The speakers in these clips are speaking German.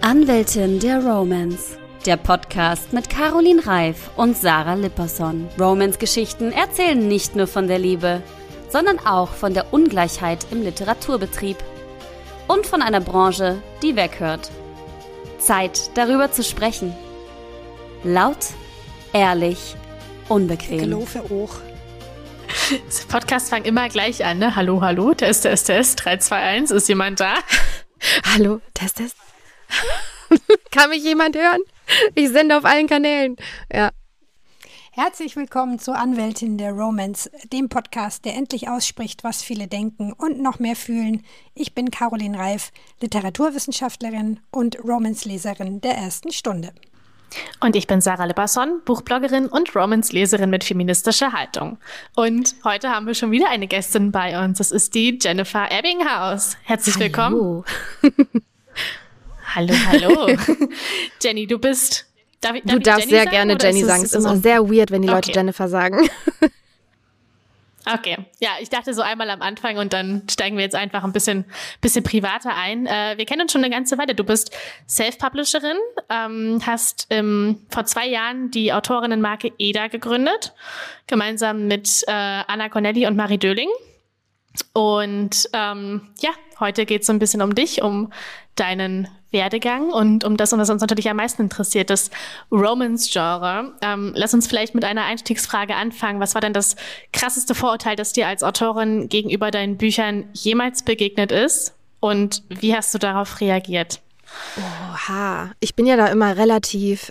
Anwältin der Romance. Der Podcast mit Caroline Reif und Sarah Lipperson. Romance-Geschichten erzählen nicht nur von der Liebe, sondern auch von der Ungleichheit im Literaturbetrieb. Und von einer Branche, die weghört. Zeit, darüber zu sprechen. Laut, ehrlich, unbequem. Ich laufe hoch. Das Podcast fangen immer gleich an, ne? Hallo, hallo, Test, 3, 2, 1, ist jemand da? Hallo, Test. Kann mich jemand hören? Ich sende auf allen Kanälen. Ja. Herzlich willkommen zu Anwältin der Romance, dem Podcast, der endlich ausspricht, was viele denken und noch mehr fühlen. Ich bin Caroline Reif, Literaturwissenschaftlerin und Romance-Leserin der ersten Stunde. Und ich bin Sarah Lipperson, Buchbloggerin und Romance-Leserin mit feministischer Haltung. Und heute haben wir schon wieder eine Gästin bei uns. Das ist die Jennifer Ebbinghaus. Herzlich willkommen. Hallo. Jenny, du bist... Du darfst sehr gerne Jenny sagen. Es ist auch sehr weird, wenn die Leute Jennifer sagen. Okay, ja, ich dachte so einmal am Anfang und dann steigen wir jetzt einfach ein bisschen privater ein. Wir kennen uns schon eine ganze Weile. Du bist Self-Publisherin, hast vor 2 Jahren die Autorinnenmarke Eda gegründet, gemeinsam mit Anna Cornelli und Marie Döling. Und heute geht es so ein bisschen um dich, um deinen Werdegang und um das, was uns natürlich am meisten interessiert, das Romance-Genre. Lass uns vielleicht mit einer Einstiegsfrage anfangen. Was war denn das krasseste Vorurteil, das dir als Autorin gegenüber deinen Büchern jemals begegnet ist? Und wie hast du darauf reagiert? Oha, ich bin ja da immer relativ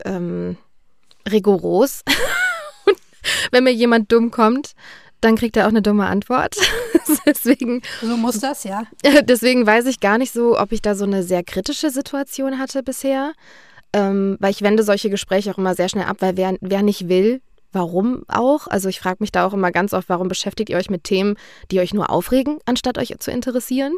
rigoros. Und wenn mir jemand dumm kommt, dann kriegt er auch eine dumme Antwort. Deswegen, so muss das, ja. Deswegen weiß ich gar nicht so, ob ich da so eine sehr kritische Situation hatte bisher. Weil ich wende solche Gespräche auch immer sehr schnell ab, weil wer nicht will, warum auch? Also ich frage mich da auch immer ganz oft, warum beschäftigt ihr euch mit Themen, die euch nur aufregen, anstatt euch zu interessieren?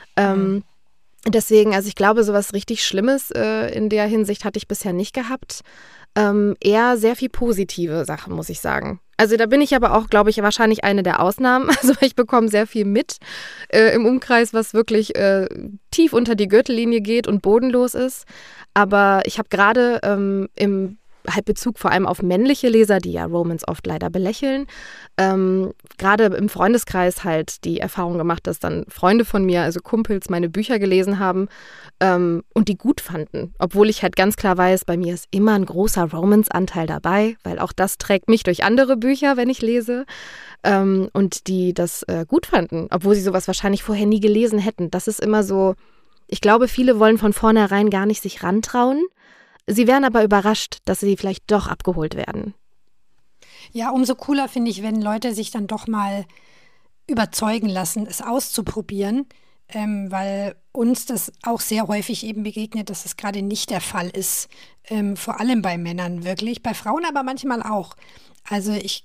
Deswegen, also ich glaube, sowas richtig Schlimmes in der Hinsicht hatte ich bisher nicht gehabt. Eher sehr viel positive Sachen, muss ich sagen. Also da bin ich aber auch, glaube ich, wahrscheinlich eine der Ausnahmen. Also ich bekomme sehr viel mit im Umkreis, was wirklich tief unter die Gürtellinie geht und bodenlos ist. Aber ich habe gerade im Bezug vor allem auf männliche Leser, die ja Romance oft leider belächeln, gerade im Freundeskreis halt die Erfahrung gemacht, dass dann Freunde von mir, also Kumpels, meine Bücher gelesen haben und die gut fanden. Obwohl ich halt ganz klar weiß, bei mir ist immer ein großer Romance-Anteil dabei, weil auch das trägt mich durch andere Bücher, wenn ich lese. Und die das gut fanden, obwohl sie sowas wahrscheinlich vorher nie gelesen hätten. Das ist immer so, ich glaube, viele wollen von vornherein gar nicht sich rantrauen. Sie wären aber überrascht, dass sie vielleicht doch abgeholt werden. Ja, umso cooler finde ich, wenn Leute sich dann doch mal überzeugen lassen, es auszuprobieren, weil uns das auch sehr häufig eben begegnet, dass es gerade nicht der Fall ist, vor allem bei Männern wirklich, bei Frauen aber manchmal auch. Also ich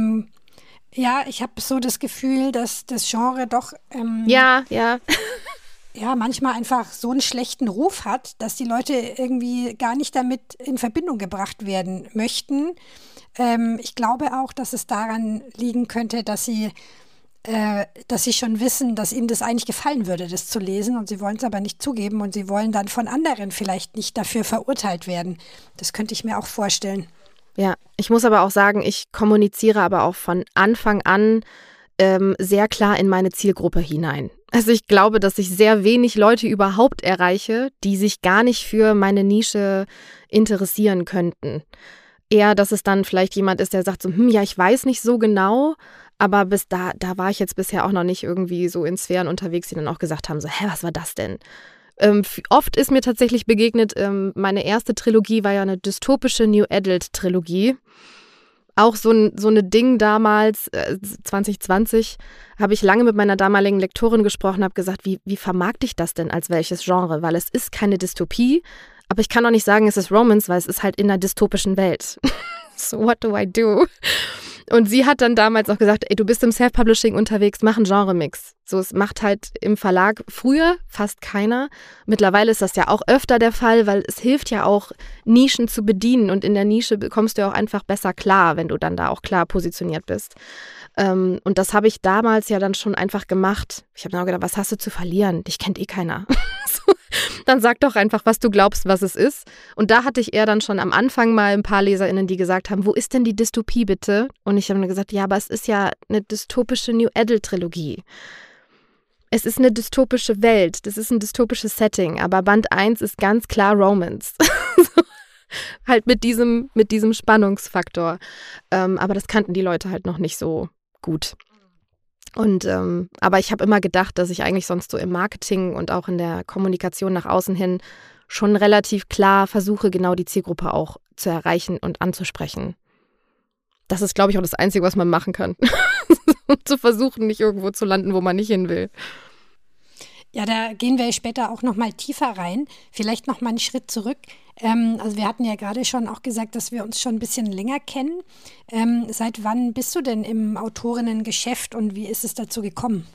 habe so das Gefühl, dass das Genre doch manchmal einfach so einen schlechten Ruf hat, dass die Leute irgendwie gar nicht damit in Verbindung gebracht werden möchten. Ich glaube auch, dass es daran liegen könnte, dass sie schon wissen, dass ihnen das eigentlich gefallen würde, das zu lesen, und sie wollen es aber nicht zugeben und sie wollen dann von anderen vielleicht nicht dafür verurteilt werden. Das könnte ich mir auch vorstellen. Ja, ich muss aber auch sagen, ich kommuniziere aber auch von Anfang an sehr klar in meine Zielgruppe hinein. Also ich glaube, dass ich sehr wenig Leute überhaupt erreiche, die sich gar nicht für meine Nische interessieren könnten. Eher, dass es dann vielleicht jemand ist, der sagt so, ich weiß nicht so genau, aber bis da war ich jetzt bisher auch noch nicht irgendwie so in Sphären unterwegs, die dann auch gesagt haben, so, was war das denn? Oft ist mir tatsächlich begegnet, meine erste Trilogie war ja eine dystopische New Adult Trilogie. Auch so eine Ding damals, 2020, habe ich lange mit meiner damaligen Lektorin gesprochen, habe gesagt, wie vermarkte ich das denn als welches Genre? Weil es ist keine Dystopie, aber ich kann auch nicht sagen, es ist Romance, weil es ist halt in einer dystopischen Welt. So, what do I do? Und sie hat dann damals auch gesagt, du bist im Self-Publishing unterwegs, mach einen Genre-Mix. So, es macht halt im Verlag früher fast keiner. Mittlerweile ist das ja auch öfter der Fall, weil es hilft ja auch, Nischen zu bedienen. Und in der Nische kommst du ja auch einfach besser klar, wenn du dann da auch klar positioniert bist. Und das habe ich damals ja dann schon einfach gemacht. Ich habe dann auch gedacht, was hast du zu verlieren? Dich kennt eh keiner. Dann sag doch einfach, was du glaubst, was es ist. Und da hatte ich eher dann schon am Anfang mal ein paar LeserInnen, die gesagt haben, wo ist denn die Dystopie bitte? Und ich habe dann gesagt, ja, aber es ist ja eine dystopische New Adult-Trilogie. Es ist eine dystopische Welt, das ist ein dystopisches Setting, aber Band 1 ist ganz klar Romance. Halt mit diesem Spannungsfaktor. Aber das kannten die Leute halt noch nicht so gut. Und aber ich habe immer gedacht, dass ich eigentlich sonst so im Marketing und auch in der Kommunikation nach außen hin schon relativ klar versuche, genau die Zielgruppe auch zu erreichen und anzusprechen. Das ist, glaube ich, auch das Einzige, was man machen kann. Zu versuchen, nicht irgendwo zu landen, wo man nicht hin will. Ja, da gehen wir später auch noch mal tiefer rein. Vielleicht noch mal einen Schritt zurück. Also wir hatten ja gerade schon auch gesagt, dass wir uns schon ein bisschen länger kennen. Seit wann bist du denn im Autorinnengeschäft und wie ist es dazu gekommen?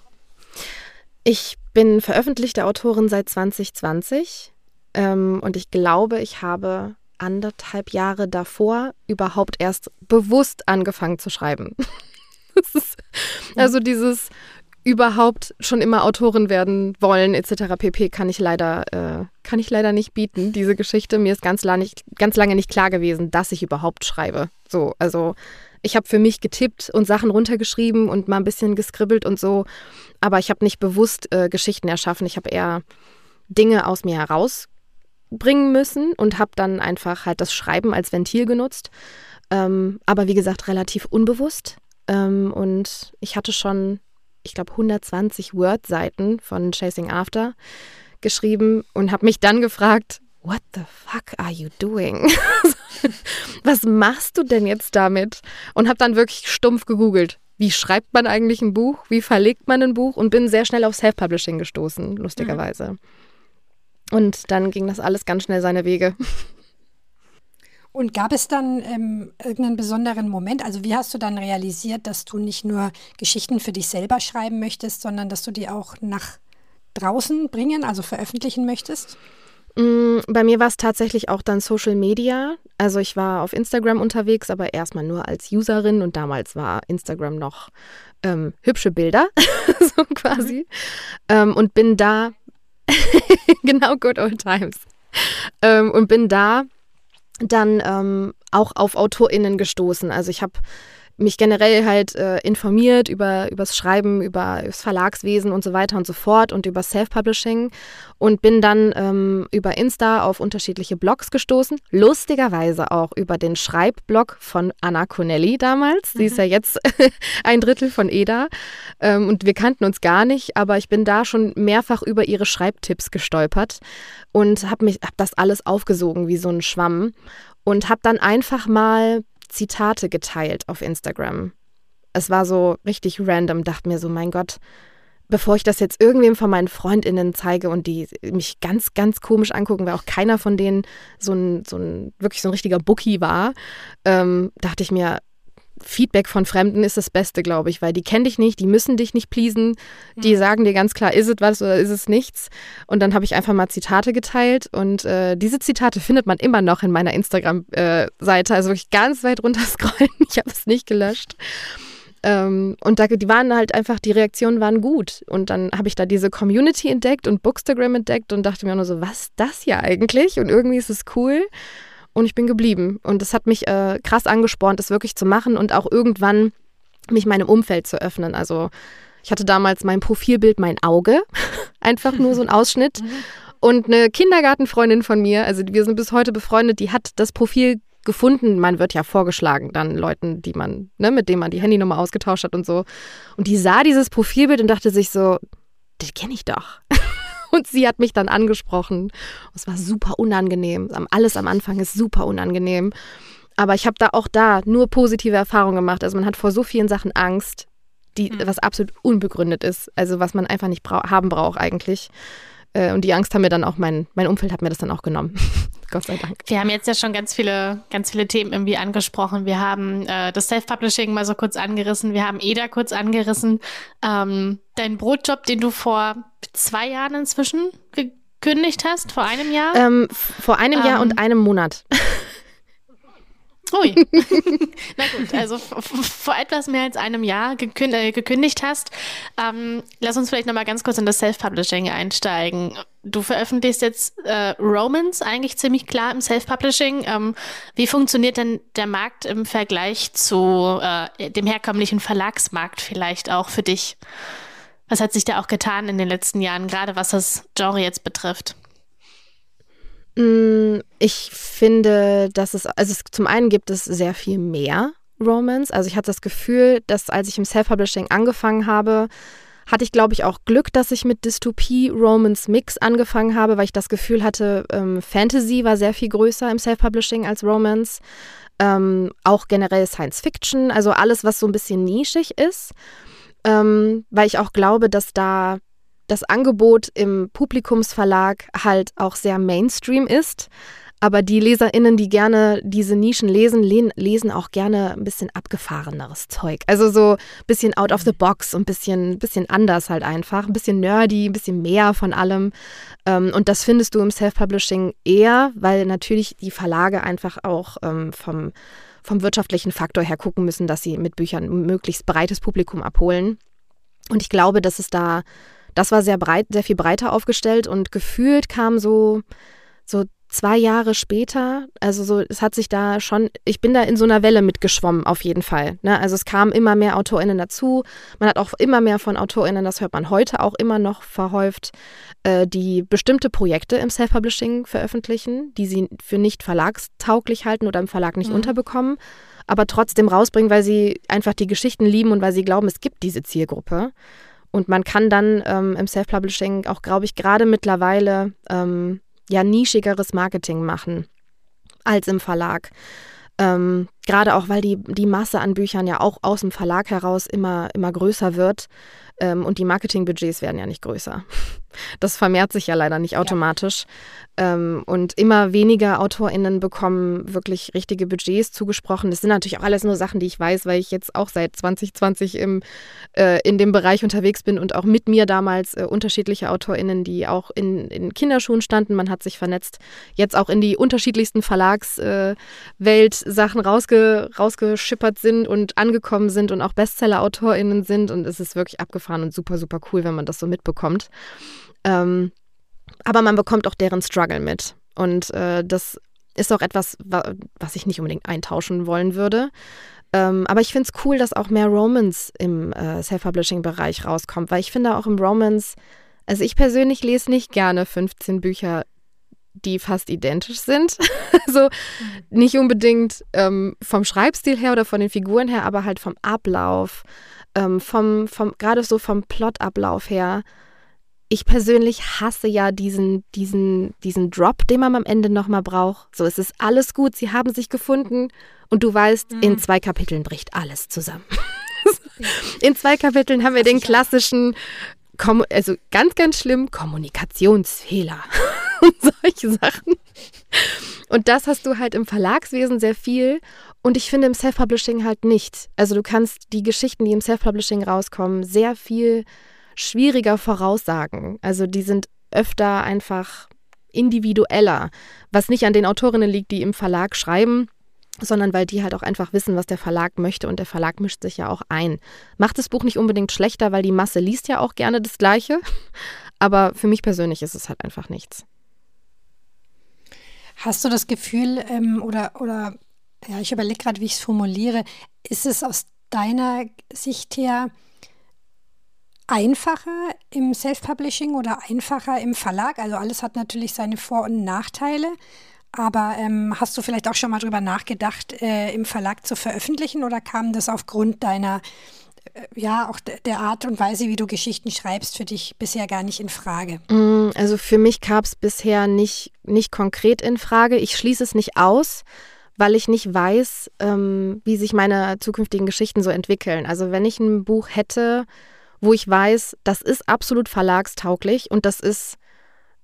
Ich bin veröffentlichte Autorin seit 2020 und ich glaube, ich habe 1,5 Jahre davor überhaupt erst bewusst angefangen zu schreiben. Das ist also dieses überhaupt schon immer Autorin werden wollen etc. pp. kann ich leider nicht bieten, diese Geschichte. Mir ist ganz lange nicht klar gewesen, dass ich überhaupt schreibe. So, also ich habe für mich getippt und Sachen runtergeschrieben und mal ein bisschen geskribbelt und so, aber ich habe nicht bewusst Geschichten erschaffen. Ich habe eher Dinge aus mir herausbringen müssen und habe dann einfach halt das Schreiben als Ventil genutzt. Aber wie gesagt, relativ unbewusst. Und ich hatte schon, ich glaube, 120 Word-Seiten von Chasing After geschrieben und habe mich dann gefragt, what the fuck are you doing? Was machst du denn jetzt damit? Und habe dann wirklich stumpf gegoogelt. Wie schreibt man eigentlich ein Buch? Wie verlegt man ein Buch? Und bin sehr schnell auf Self-Publishing gestoßen, lustigerweise. Und dann ging das alles ganz schnell seine Wege. Und gab es dann irgendeinen besonderen Moment? Also wie hast du dann realisiert, dass du nicht nur Geschichten für dich selber schreiben möchtest, sondern dass du die auch nach draußen bringen, also veröffentlichen möchtest? Bei mir war es tatsächlich auch dann Social Media. Also ich war auf Instagram unterwegs, aber erstmal nur als Userin und damals war Instagram noch hübsche Bilder, so quasi. Und bin da, genau, good old times. Und bin da dann auch auf AutorInnen gestoßen. Also ich habe mich generell halt informiert übers Schreiben, übers Verlagswesen und so weiter und so fort und über Self-Publishing und bin dann über Insta auf unterschiedliche Blogs gestoßen. Lustigerweise auch über den Schreibblog von Anna Connelly damals. Sie ist ja jetzt 1/3 von Eda und wir kannten uns gar nicht, aber ich bin da schon mehrfach über ihre Schreibtipps gestolpert und hab das alles aufgesogen wie so ein Schwamm und habe dann einfach mal Zitate geteilt auf Instagram. Es war so richtig random, dachte mir so, mein Gott, bevor ich das jetzt irgendwem von meinen FreundInnen zeige und die mich ganz, ganz komisch angucken, weil auch keiner von denen wirklich so ein richtiger Bookie war, dachte ich mir, Feedback von Fremden ist das Beste, glaube ich, weil die kennen dich nicht, die müssen dich nicht pleasen, die sagen dir ganz klar, ist es was oder ist es nichts? Und dann habe ich einfach mal Zitate geteilt und diese Zitate findet man immer noch in meiner Instagram-Seite, also wirklich ganz weit runter scrollen, ich habe es nicht gelöscht. Und die waren halt einfach, die Reaktionen waren gut und dann habe ich da diese Community entdeckt und Bookstagram entdeckt und dachte mir nur so, was ist das hier eigentlich? Und irgendwie ist es cool. Und ich bin geblieben. Und das hat mich krass angespornt, das wirklich zu machen und auch irgendwann mich meinem Umfeld zu öffnen. Also ich hatte damals mein Profilbild, mein Auge, einfach nur so ein Ausschnitt. Und eine Kindergartenfreundin von mir, also wir sind bis heute befreundet, die hat das Profil gefunden. Man wird ja vorgeschlagen dann Leuten, die man, mit denen man die Handynummer ausgetauscht hat und so. Und die sah dieses Profilbild und dachte sich so, das kenne ich doch. Und sie hat mich dann angesprochen. Es war super unangenehm. Alles am Anfang ist super unangenehm. Aber ich habe auch da nur positive Erfahrungen gemacht. Also man hat vor so vielen Sachen Angst, was absolut unbegründet ist. Also was man einfach nicht haben braucht eigentlich. Und die Angst haben mir dann auch, mein Umfeld hat mir das dann auch genommen. Gott sei Dank. Wir haben jetzt ja schon ganz viele Themen irgendwie angesprochen. Wir haben das Self-Publishing mal so kurz angerissen. Wir haben Eda kurz angerissen. Dein Brotjob, den du vor 2 Jahren inzwischen gekündigt hast, vor einem Jahr? Vor einem Jahr und einem Monat. Ui. Na gut, also vor etwas mehr als einem Jahr gekündigt hast. Lass uns vielleicht nochmal ganz kurz in das Self-Publishing einsteigen. Du veröffentlichst jetzt Romance eigentlich ziemlich klar im Self-Publishing. Wie funktioniert denn der Markt im Vergleich zu dem herkömmlichen Verlagsmarkt vielleicht auch für dich? Was hat sich da auch getan in den letzten Jahren, gerade was das Genre jetzt betrifft? Ich finde, dass zum einen gibt es sehr viel mehr Romance. Also ich hatte das Gefühl, dass als ich im Self-Publishing angefangen habe, hatte ich, glaube ich, auch Glück, dass ich mit Dystopie-Romance-Mix angefangen habe, weil ich das Gefühl hatte, Fantasy war sehr viel größer im Self-Publishing als Romance. Auch generell Science-Fiction, also alles, was so ein bisschen nischig ist. Weil ich auch glaube, dass da das Angebot im Publikumsverlag halt auch sehr Mainstream ist. Aber die LeserInnen, die gerne diese Nischen lesen auch gerne ein bisschen abgefahreneres Zeug. Also so ein bisschen out of the box und ein bisschen anders halt einfach. Ein bisschen nerdy, ein bisschen mehr von allem. Und das findest du im Self-Publishing eher, weil natürlich die Verlage einfach auch vom wirtschaftlichen Faktor her gucken müssen, dass sie mit Büchern ein möglichst breites Publikum abholen. Und ich glaube, dass das war sehr viel breiter aufgestellt und gefühlt kam so 2 Jahre später, also so, es hat sich da schon, ich bin da in so einer Welle mitgeschwommen auf jeden Fall. Ne? Also es kamen immer mehr AutorInnen dazu, man hat auch immer mehr von AutorInnen, das hört man heute auch immer noch verhäuft, die bestimmte Projekte im Self-Publishing veröffentlichen, die sie für nicht verlagstauglich halten oder im Verlag nicht unterbekommen, aber trotzdem rausbringen, weil sie einfach die Geschichten lieben und weil sie glauben, es gibt diese Zielgruppe. Und man kann dann im Self-Publishing auch, glaube ich, gerade mittlerweile nischigeres Marketing machen als im Verlag. Gerade auch, weil die Masse an Büchern ja auch aus dem Verlag heraus immer größer wird und die Marketingbudgets werden ja nicht größer. Das vermehrt sich ja leider nicht automatisch. Und immer weniger AutorInnen bekommen wirklich richtige Budgets zugesprochen. Das sind natürlich auch alles nur Sachen, die ich weiß, weil ich jetzt auch seit 2020 in dem Bereich unterwegs bin und auch mit mir damals unterschiedliche AutorInnen, die auch in Kinderschuhen standen. Man hat sich vernetzt, jetzt auch in die unterschiedlichsten Verlagswelt-Sachen rausgeschippert sind und angekommen sind und auch Bestseller-AutorInnen sind. Und es ist wirklich abgefahren und super, super cool, wenn man das so mitbekommt. Aber man bekommt auch deren Struggle mit. Und das ist auch etwas, was ich nicht unbedingt eintauschen wollen würde. Aber ich finde es cool, dass auch mehr Romance im Self-Publishing-Bereich rauskommt, weil ich finde auch im Romance, also ich persönlich lese nicht gerne 15 Bücher, die fast identisch sind. Also nicht unbedingt vom Schreibstil her oder von den Figuren her, aber halt vom Ablauf, gerade so vom Plotablauf her. Ich persönlich hasse ja diesen Drop, den man am Ende nochmal braucht. So, es ist alles gut, sie haben sich gefunden und du weißt, in 2 Kapiteln bricht alles zusammen. In 2 Kapiteln haben wir den klassischen, also ganz, ganz schlimm, Kommunikationsfehler und solche Sachen. Und das hast du halt im Verlagswesen sehr viel und ich finde im Self-Publishing halt nicht. Also du kannst die Geschichten, die im Self-Publishing rauskommen, sehr viel schwieriger voraussagen. Also die sind öfter einfach individueller, was nicht an den Autorinnen liegt, die im Verlag schreiben, sondern weil die halt auch einfach wissen, was der Verlag möchte und der Verlag mischt sich ja auch ein. Macht das Buch nicht unbedingt schlechter, weil die Masse liest ja auch gerne das Gleiche, aber für mich persönlich ist es halt einfach nichts. Hast du das Gefühl, ich überlege gerade, wie ich es formuliere, ist es aus deiner Sicht her einfacher im Self-Publishing oder einfacher im Verlag? Also alles hat natürlich seine Vor- und Nachteile, aber hast du vielleicht auch schon mal drüber nachgedacht, im Verlag zu veröffentlichen oder kam das aufgrund deiner, auch der Art und Weise, wie du Geschichten schreibst, für dich bisher gar nicht in Frage? Also für mich kam es bisher nicht konkret in Frage. Ich schließe es nicht aus, weil ich nicht weiß, wie sich meine zukünftigen Geschichten so entwickeln. Also wenn ich ein Buch hätte, wo ich weiß, das ist absolut verlagstauglich und das ist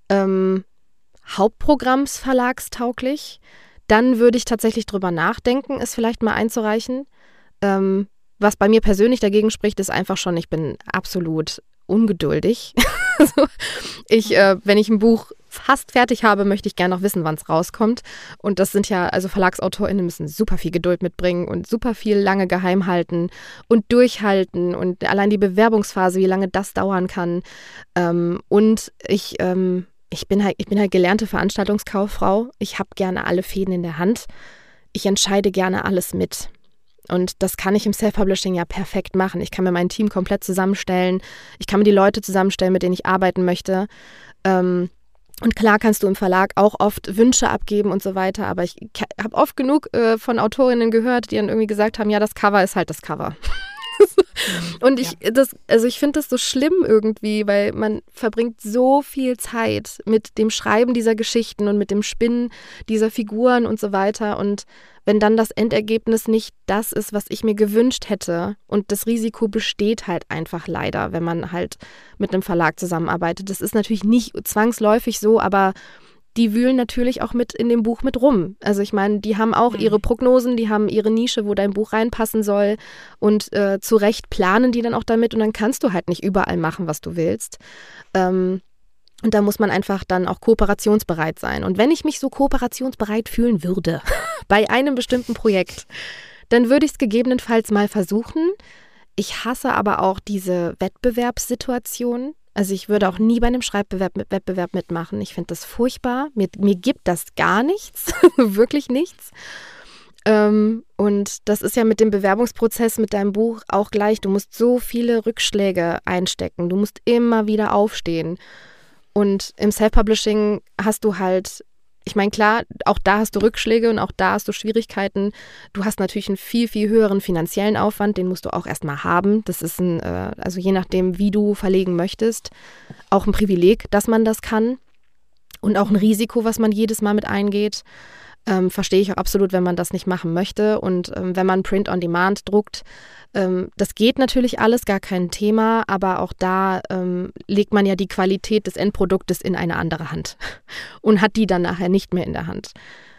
Hauptprogrammsverlagstauglich, dann würde ich tatsächlich drüber nachdenken, es vielleicht mal einzureichen. Was bei mir persönlich dagegen spricht, ist einfach schon, ich bin absolut ungeduldig. Also wenn ich ein Buch fast fertig habe, möchte ich gerne noch wissen, wann es rauskommt. Und das sind ja, also VerlagsautorInnen müssen super viel Geduld mitbringen und super viel lange geheim halten und durchhalten und allein die Bewerbungsphase, wie lange das dauern kann. Und ich bin halt gelernte Veranstaltungskauffrau. Ich habe gerne alle Fäden in der Hand. Ich entscheide gerne alles mit. Und das kann ich im Self-Publishing ja perfekt machen. Ich kann mir mein Team komplett zusammenstellen. Ich kann mir die Leute zusammenstellen, mit denen ich arbeiten möchte. Und klar kannst du im Verlag auch oft Wünsche abgeben und so weiter. Aber ich habe oft genug von Autorinnen gehört, die dann irgendwie gesagt haben, ja, das Cover ist halt das Cover. Und ich finde das so schlimm irgendwie, weil man verbringt so viel Zeit mit dem Schreiben dieser Geschichten und mit dem Spinnen dieser Figuren und so weiter. Und wenn dann das Endergebnis nicht das ist, was ich mir gewünscht hätte, und das Risiko besteht halt einfach leider, wenn man halt mit einem Verlag zusammenarbeitet. Das ist natürlich nicht zwangsläufig so, aber die wühlen natürlich auch mit in dem Buch mit rum. Also ich meine, die haben auch ihre Prognosen, die haben ihre Nische, wo dein Buch reinpassen soll, und zu Recht planen die dann auch damit, und dann kannst du halt nicht überall machen, was du willst. Und da muss man einfach dann auch kooperationsbereit sein. Und wenn ich mich so kooperationsbereit fühlen würde bei einem bestimmten Projekt, dann würde ich es gegebenenfalls mal versuchen. Ich hasse aber auch diese Wettbewerbssituation. Also ich würde auch nie bei einem Schreibwettbewerb mitmachen. Ich finde das furchtbar. Mir gibt das gar nichts, wirklich nichts. Und das ist ja mit dem Bewerbungsprozess mit deinem Buch auch gleich. Du musst so viele Rückschläge einstecken. Du musst immer wieder aufstehen. Und im Self-Publishing hast du halt, ich meine, klar, auch da hast du Rückschläge und auch da hast du Schwierigkeiten. Du hast natürlich einen viel, viel höheren finanziellen Aufwand, den musst du auch erstmal haben. Das ist also je nachdem, wie du verlegen möchtest, auch ein Privileg, dass man das kann, und auch ein Risiko, was man jedes Mal mit eingeht. Verstehe ich auch absolut, wenn man das nicht machen möchte. Und wenn man Print on Demand druckt, das geht natürlich alles, gar kein Thema, aber auch da legt man ja die Qualität des Endproduktes in eine andere Hand und hat die dann nachher nicht mehr in der Hand.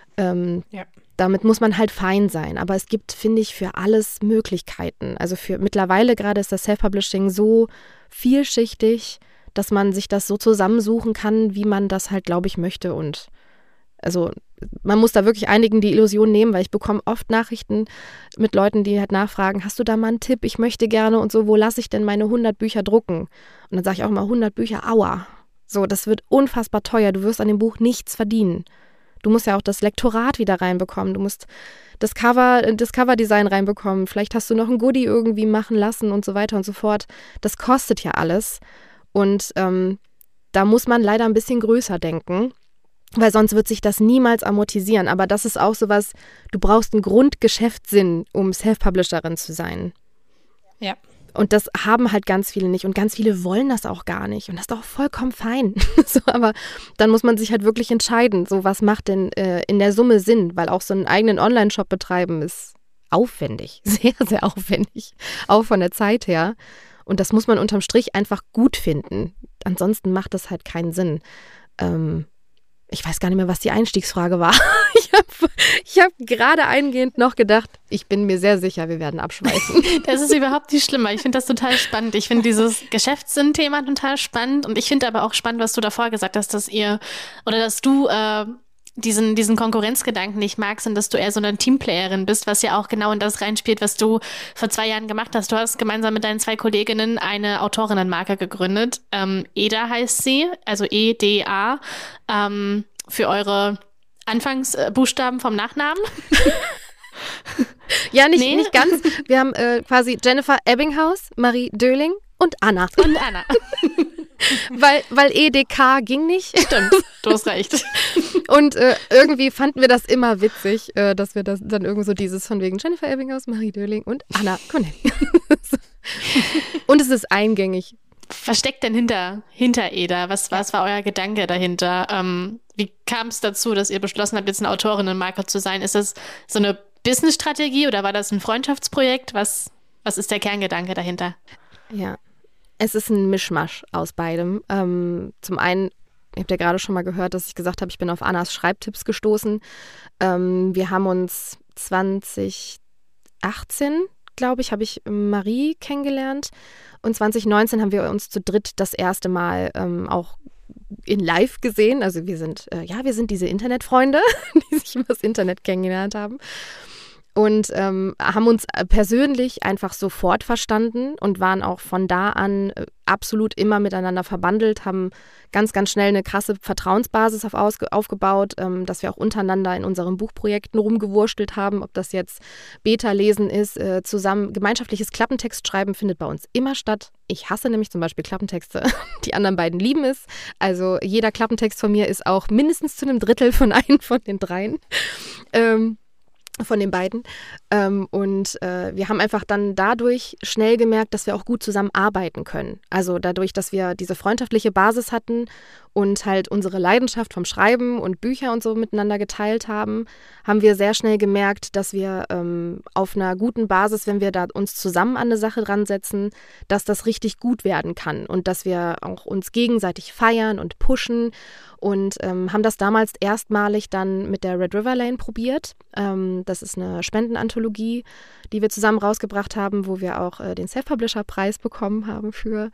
Damit muss man halt fein sein, aber es gibt, finde ich, für alles Möglichkeiten. Also mittlerweile gerade ist das Self-Publishing so vielschichtig, dass man sich das so zusammensuchen kann, wie man das halt, glaube ich, möchte. Und also man muss da wirklich einigen die Illusion nehmen, weil ich bekomme oft Nachrichten mit Leuten, die halt nachfragen, hast du da mal einen Tipp, ich möchte gerne und so, wo lasse ich denn meine 100 Bücher drucken? Und dann sage ich auch mal 100 Bücher, aua. So, das wird unfassbar teuer, du wirst an dem Buch nichts verdienen. Du musst ja auch das Lektorat wieder reinbekommen, du musst das Coverdesign reinbekommen, vielleicht hast du noch ein Goodie irgendwie machen lassen und so weiter und so fort. Das kostet ja alles, und da muss man leider ein bisschen größer denken. Weil sonst wird sich das niemals amortisieren. Aber das ist auch sowas, du brauchst einen Grundgeschäftssinn, um Self-Publisherin zu sein. Ja. Und das haben halt ganz viele nicht. Und ganz viele wollen das auch gar nicht. Und das ist auch vollkommen fein. So, aber dann muss man sich halt wirklich entscheiden, so was macht denn in der Summe Sinn. Weil auch so einen eigenen Online-Shop betreiben ist aufwendig. Sehr, sehr aufwendig. Auch von der Zeit her. Und das muss man unterm Strich einfach gut finden. Ansonsten macht das halt keinen Sinn. Ich weiß gar nicht mehr, was die Einstiegsfrage war. Ich hab gerade eingehend noch gedacht, ich bin mir sehr sicher, wir werden abschweifen. Das ist überhaupt nicht schlimmer. Ich finde das total spannend. Ich finde dieses Geschäftssinn-Thema total spannend. Und ich finde aber auch spannend, was du davor gesagt hast, dass du diesen Konkurrenzgedanken nicht magst und dass du eher so eine Teamplayerin bist, was ja auch genau in das reinspielt, was du vor 2 Jahren gemacht hast. Du hast gemeinsam mit deinen 2 Kolleginnen eine Autorinnenmarke gegründet. EDA heißt sie, also EDA, für eure Anfangsbuchstaben vom Nachnamen. Ja, nicht ganz. Wir haben quasi Jennifer Ebbinghaus, Marie Döling und Anna. Weil EDK ging nicht. Stimmt, du hast recht. Und irgendwie fanden wir das immer witzig, dass wir das dann irgendwie so dieses von wegen Jennifer Ebbinghaus, Marie Döling und Anna Connelly. Und es ist eingängig. Was steckt denn hinter EDA? Was war euer Gedanke dahinter? Wie kam es dazu, dass ihr beschlossen habt, jetzt eine Autorinnenmarke zu sein? Ist das so eine Business-Strategie oder war das ein Freundschaftsprojekt? Was ist der Kerngedanke dahinter? Ja, es ist ein Mischmasch aus beidem. Zum einen ihr habt ja gerade schon mal gehört, dass ich gesagt habe, ich bin auf Annas Schreibtipps gestoßen. Wir haben uns 2018, glaube ich, habe ich Marie kennengelernt. Und 2019 haben wir uns zu dritt das erste Mal auch in live gesehen. Also wir sind diese Internetfreunde, die sich über das Internet kennengelernt haben. Und haben uns persönlich einfach sofort verstanden und waren auch von da an absolut immer miteinander verbandelt, haben ganz, ganz schnell eine krasse Vertrauensbasis aufgebaut, dass wir auch untereinander in unseren Buchprojekten rumgewurstelt haben, ob das jetzt Beta-Lesen ist, zusammen gemeinschaftliches Klappentextschreiben findet bei uns immer statt. Ich hasse nämlich zum Beispiel Klappentexte, die anderen beiden lieben es. Also jeder Klappentext von mir ist auch mindestens zu einem Drittel von einem von den dreien. Von den beiden. Wir haben einfach dann dadurch schnell gemerkt, dass wir auch gut zusammenarbeiten können. Also dadurch, dass wir diese freundschaftliche Basis hatten und halt unsere Leidenschaft vom Schreiben und Bücher und so miteinander geteilt haben, haben wir sehr schnell gemerkt, dass wir auf einer guten Basis, wenn wir da uns zusammen an eine Sache dran setzen, dass das richtig gut werden kann und dass wir auch uns gegenseitig feiern und pushen und haben das damals erstmalig dann mit der Red River Lane probiert. Das ist eine Spendenanthologie, die wir zusammen rausgebracht haben, wo wir auch den Self-Publisher-Preis bekommen haben für.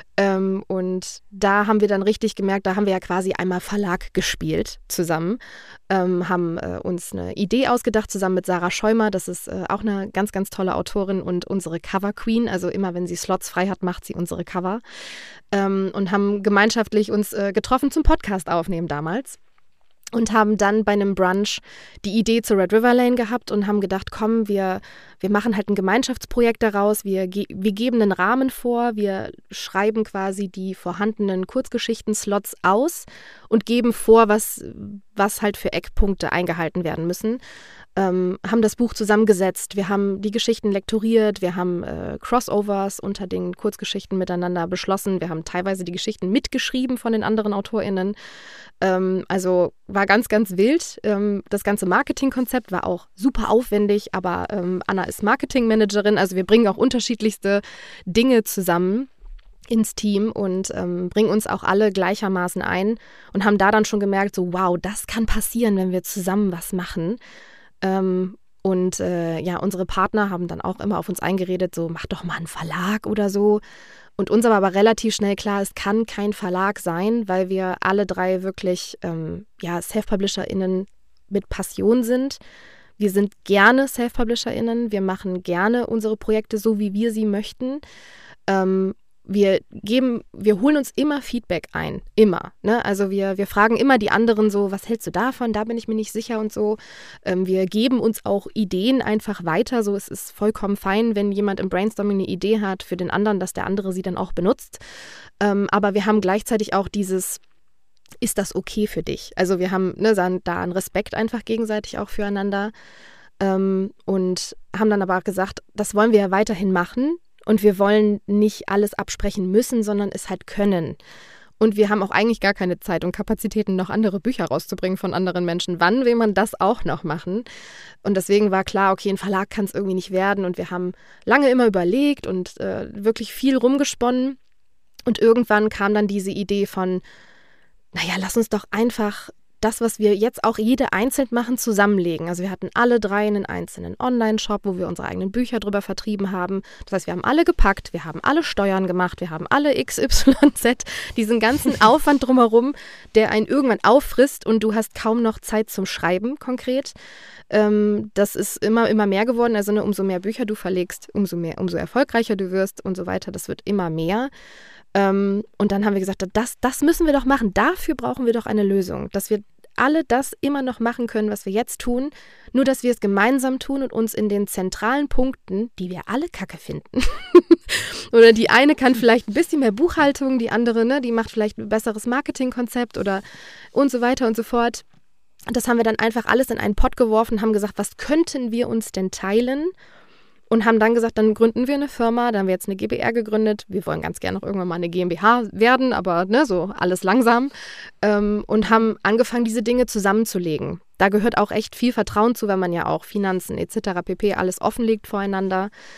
Und da haben wir dann richtig gemerkt, da haben wir ja quasi einmal Verlag gespielt zusammen, haben uns eine Idee ausgedacht zusammen mit Sarah Scheumer. Das ist auch eine ganz, ganz tolle Autorin und unsere Cover-Queen. Also immer, wenn sie Slots frei hat, macht sie unsere Cover. Und haben gemeinschaftlich uns getroffen zum Podcast aufnehmen damals. Und haben dann bei einem Brunch die Idee zur Red River Lane gehabt und haben gedacht, komm, wir machen halt ein Gemeinschaftsprojekt daraus, wir geben einen Rahmen vor, wir schreiben quasi die vorhandenen Kurzgeschichten-Slots aus und geben vor, was halt für Eckpunkte eingehalten werden müssen. Haben das Buch zusammengesetzt, wir haben die Geschichten lektoriert, wir haben Crossovers unter den Kurzgeschichten miteinander beschlossen, wir haben teilweise die Geschichten mitgeschrieben von den anderen AutorInnen. Also war ganz, ganz wild. Das ganze Marketingkonzept war auch super aufwendig, aber Anna ist Marketingmanagerin, also wir bringen auch unterschiedlichste Dinge zusammen ins Team und bringen uns auch alle gleichermaßen ein und haben da dann schon gemerkt, so wow, das kann passieren, wenn wir zusammen was machen. Unsere Partner haben dann auch immer auf uns eingeredet, so mach doch mal einen Verlag oder so. Und uns war aber relativ schnell klar, es kann kein Verlag sein, weil wir alle drei wirklich Self-PublisherInnen mit Passion sind. Wir sind gerne Self-PublisherInnen, wir machen gerne unsere Projekte so, wie wir sie möchten. Wir holen uns immer Feedback ein, immer. Ne? Also wir fragen immer die anderen so, was hältst du davon? Da bin ich mir nicht sicher und so. Wir geben uns auch Ideen einfach weiter. So, es ist vollkommen fein, wenn jemand im Brainstorming eine Idee hat für den anderen, dass der andere sie dann auch benutzt. Aber wir haben gleichzeitig auch dieses, ist das okay für dich? Also wir haben da einen Respekt einfach gegenseitig auch füreinander und haben dann aber auch gesagt, das wollen wir ja weiterhin machen. Und wir wollen nicht alles absprechen müssen, sondern es halt können. Und wir haben auch eigentlich gar keine Zeit und Kapazitäten, noch andere Bücher rauszubringen von anderen Menschen. Wann will man das auch noch machen? Und deswegen war klar, okay, ein Verlag kann es irgendwie nicht werden. Und wir haben lange immer überlegt und wirklich viel rumgesponnen. Und irgendwann kam dann diese Idee von, naja, lass uns doch einfach das, was wir jetzt auch jede einzeln machen, zusammenlegen. Also wir hatten alle drei einen einzelnen Online-Shop, wo wir unsere eigenen Bücher drüber vertrieben haben. Das heißt, wir haben alle gepackt, wir haben alle Steuern gemacht, wir haben alle XYZ, diesen ganzen Aufwand drumherum, der einen irgendwann auffrisst und du hast kaum noch Zeit zum Schreiben konkret. Das ist immer mehr geworden. Also umso mehr Bücher du verlegst, umso erfolgreicher du wirst und so weiter. Das wird immer mehr. Und dann haben wir gesagt, das müssen wir doch machen. Dafür brauchen wir doch eine Lösung, dass wir alle das immer noch machen können, was wir jetzt tun, nur dass wir es gemeinsam tun und uns in den zentralen Punkten, die wir alle kacke finden, oder die eine kann vielleicht ein bisschen mehr Buchhaltung, die andere, die macht vielleicht ein besseres Marketingkonzept oder und so weiter und so fort. Das haben wir dann einfach alles in einen Pott geworfen, haben gesagt, was könnten wir uns denn teilen? Und haben dann gesagt, dann gründen wir eine Firma, dann haben wir jetzt eine GbR gegründet. Wir wollen ganz gerne noch irgendwann mal eine GmbH werden, aber so alles langsam. Und haben angefangen, diese Dinge zusammenzulegen. Da gehört auch echt viel Vertrauen zu, weil man ja auch Finanzen etc. pp. Alles offenlegt voreinander.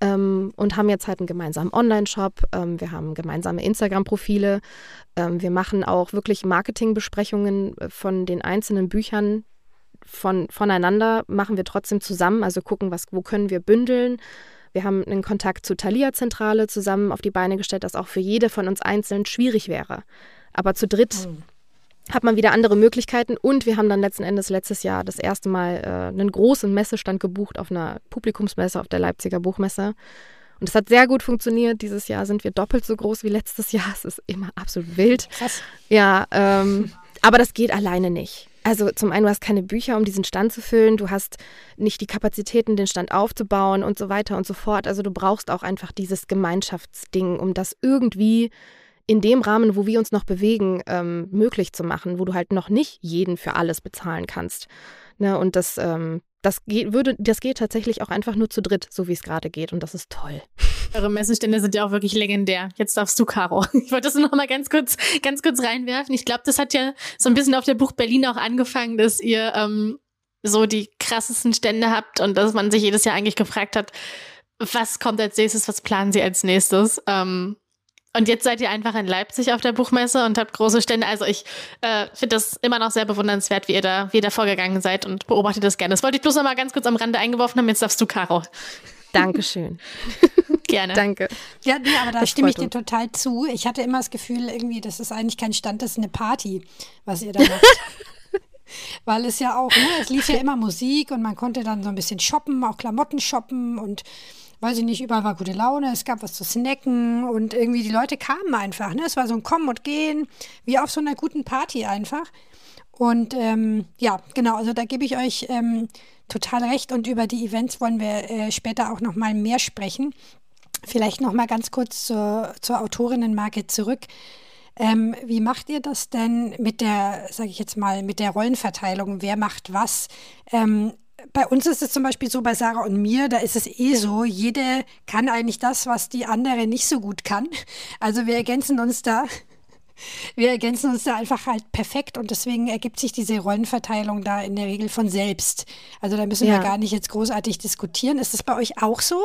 und haben jetzt halt einen gemeinsamen Online-Shop. Wir haben gemeinsame Instagram-Profile. Wir machen auch wirklich Marketingbesprechungen von den einzelnen Büchern voneinander, machen wir trotzdem zusammen, also gucken, wo können wir bündeln. Wir haben einen Kontakt zur Thalia-Zentrale zusammen auf die Beine gestellt, das auch für jede von uns einzeln schwierig wäre. Aber zu dritt hat man wieder andere Möglichkeiten und wir haben dann letzten Endes letztes Jahr das erste Mal einen großen Messestand gebucht auf einer Publikumsmesse, auf der Leipziger Buchmesse. Und es hat sehr gut funktioniert. Dieses Jahr sind wir doppelt so groß wie letztes Jahr. Es ist immer absolut wild. Krass. Ja, aber das geht alleine nicht. Also zum einen, du hast keine Bücher, um diesen Stand zu füllen, du hast nicht die Kapazitäten, den Stand aufzubauen und so weiter und so fort. Also du brauchst auch einfach dieses Gemeinschaftsding, um das irgendwie in dem Rahmen, wo wir uns noch bewegen, möglich zu machen, wo du halt noch nicht jeden für alles bezahlen kannst. Ne? Und das geht tatsächlich auch einfach nur zu dritt, so wie es gerade geht. Und das ist toll. Eure Messestände sind ja auch wirklich legendär. Jetzt darfst du, Caro. Ich wollte das nur noch mal ganz kurz reinwerfen. Ich glaube, das hat ja so ein bisschen auf der Buch Berlin auch angefangen, dass ihr so die krassesten Stände habt und dass man sich jedes Jahr eigentlich gefragt hat, was kommt als nächstes, was planen sie als nächstes? Und jetzt seid ihr einfach in Leipzig auf der Buchmesse und habt große Stände. Also ich finde das immer noch sehr bewundernswert, wie ihr da vorgegangen seid und beobachtet das gerne. Das wollte ich bloß noch mal ganz kurz am Rande eingeworfen haben. Jetzt darfst du, Caro. Dankeschön. Gerne. Danke. Ja, nee, aber da stimme ich dir total zu. Ich hatte immer das Gefühl, irgendwie, das ist eigentlich kein Stand, das ist eine Party, was ihr da macht. Weil es ja auch, ne, es lief ja immer Musik und man konnte dann so ein bisschen shoppen, auch Klamotten shoppen und weiß ich nicht, überall war gute Laune, es gab was zu snacken und irgendwie die Leute kamen einfach, ne? Es war so ein Kommen und Gehen, wie auf so einer guten Party einfach. Und ja, genau, also da gebe ich euch total recht und über die Events wollen wir später auch noch mal mehr sprechen. Vielleicht noch mal ganz kurz zur Autorinnenmarke zurück. Wie macht ihr das denn mit der, sage ich jetzt mal, mit der Rollenverteilung? Wer macht was? Bei uns ist es zum Beispiel so, bei Sarah und mir, da ist es so, jede kann eigentlich das, was die andere nicht so gut kann. Also wir ergänzen uns da einfach halt perfekt und deswegen ergibt sich diese Rollenverteilung da in der Regel von selbst. Also da müssen wir gar nicht jetzt großartig diskutieren. Ist das bei euch auch so?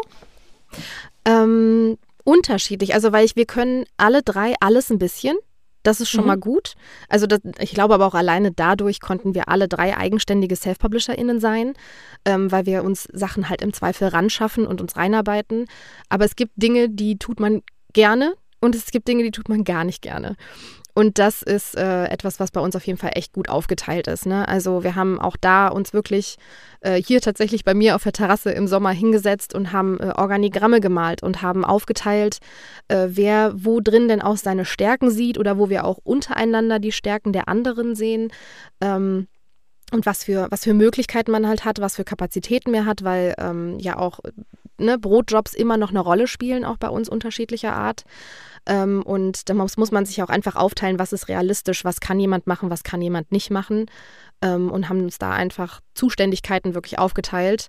Unterschiedlich, also wir können alle drei alles ein bisschen. Das ist schon mal gut. Also ich glaube aber auch alleine dadurch konnten wir alle drei eigenständige Self-PublisherInnen sein, weil wir uns Sachen halt im Zweifel ranschaffen und uns reinarbeiten. Aber es gibt Dinge, die tut man gerne und es gibt Dinge, die tut man gar nicht gerne. Und das ist etwas, was bei uns auf jeden Fall echt gut aufgeteilt ist. Ne? Also wir haben auch da uns wirklich hier tatsächlich bei mir auf der Terrasse im Sommer hingesetzt und haben Organigramme gemalt und haben aufgeteilt, wer wo drin denn auch seine Stärken sieht oder wo wir auch untereinander die Stärken der anderen sehen. Und was für Möglichkeiten man halt hat, was für Kapazitäten man hat, weil ja auch Brotjobs immer noch eine Rolle spielen, auch bei uns unterschiedlicher Art. Und da muss man sich auch einfach aufteilen, was ist realistisch, was kann jemand machen, was kann jemand nicht machen und haben uns da einfach Zuständigkeiten wirklich aufgeteilt.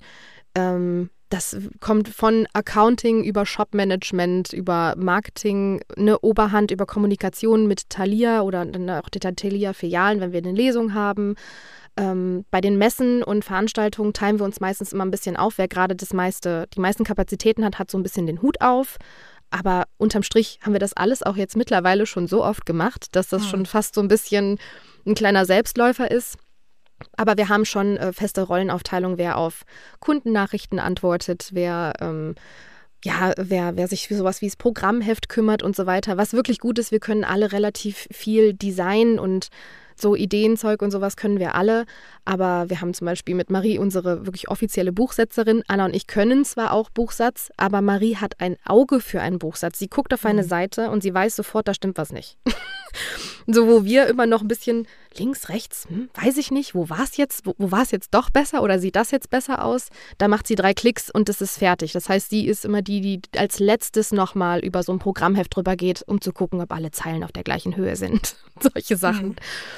Das kommt von Accounting über Shopmanagement, über Marketing, eine Oberhand, über Kommunikation mit Thalia oder dann auch die Thalia-Filialen, wenn wir eine Lesung haben. Bei den Messen und Veranstaltungen teilen wir uns meistens immer ein bisschen auf. Wer gerade die meisten Kapazitäten hat so ein bisschen den Hut auf. Aber unterm Strich haben wir das alles auch jetzt mittlerweile schon so oft gemacht, dass das schon fast so ein bisschen ein kleiner Selbstläufer ist. Aber wir haben schon feste Rollenaufteilung, wer auf Kundennachrichten antwortet, wer sich für sowas wie das Programmheft kümmert und so weiter. Was wirklich gut ist, wir können alle relativ viel Design und so Ideenzeug und sowas können wir alle, aber wir haben zum Beispiel mit Marie unsere wirklich offizielle Buchsetzerin. Anna und ich können zwar auch Buchsatz, aber Marie hat ein Auge für einen Buchsatz. Sie guckt auf eine Seite und sie weiß sofort, da stimmt was nicht. So, wo wir immer noch ein bisschen links, rechts, weiß ich nicht, wo war es jetzt doch besser oder sieht das jetzt besser aus? Da macht sie 3 Klicks und es ist fertig. Das heißt, sie ist immer die als letztes nochmal über so ein Programmheft drüber geht, um zu gucken, ob alle Zeilen auf der gleichen Höhe sind. Solche Sachen.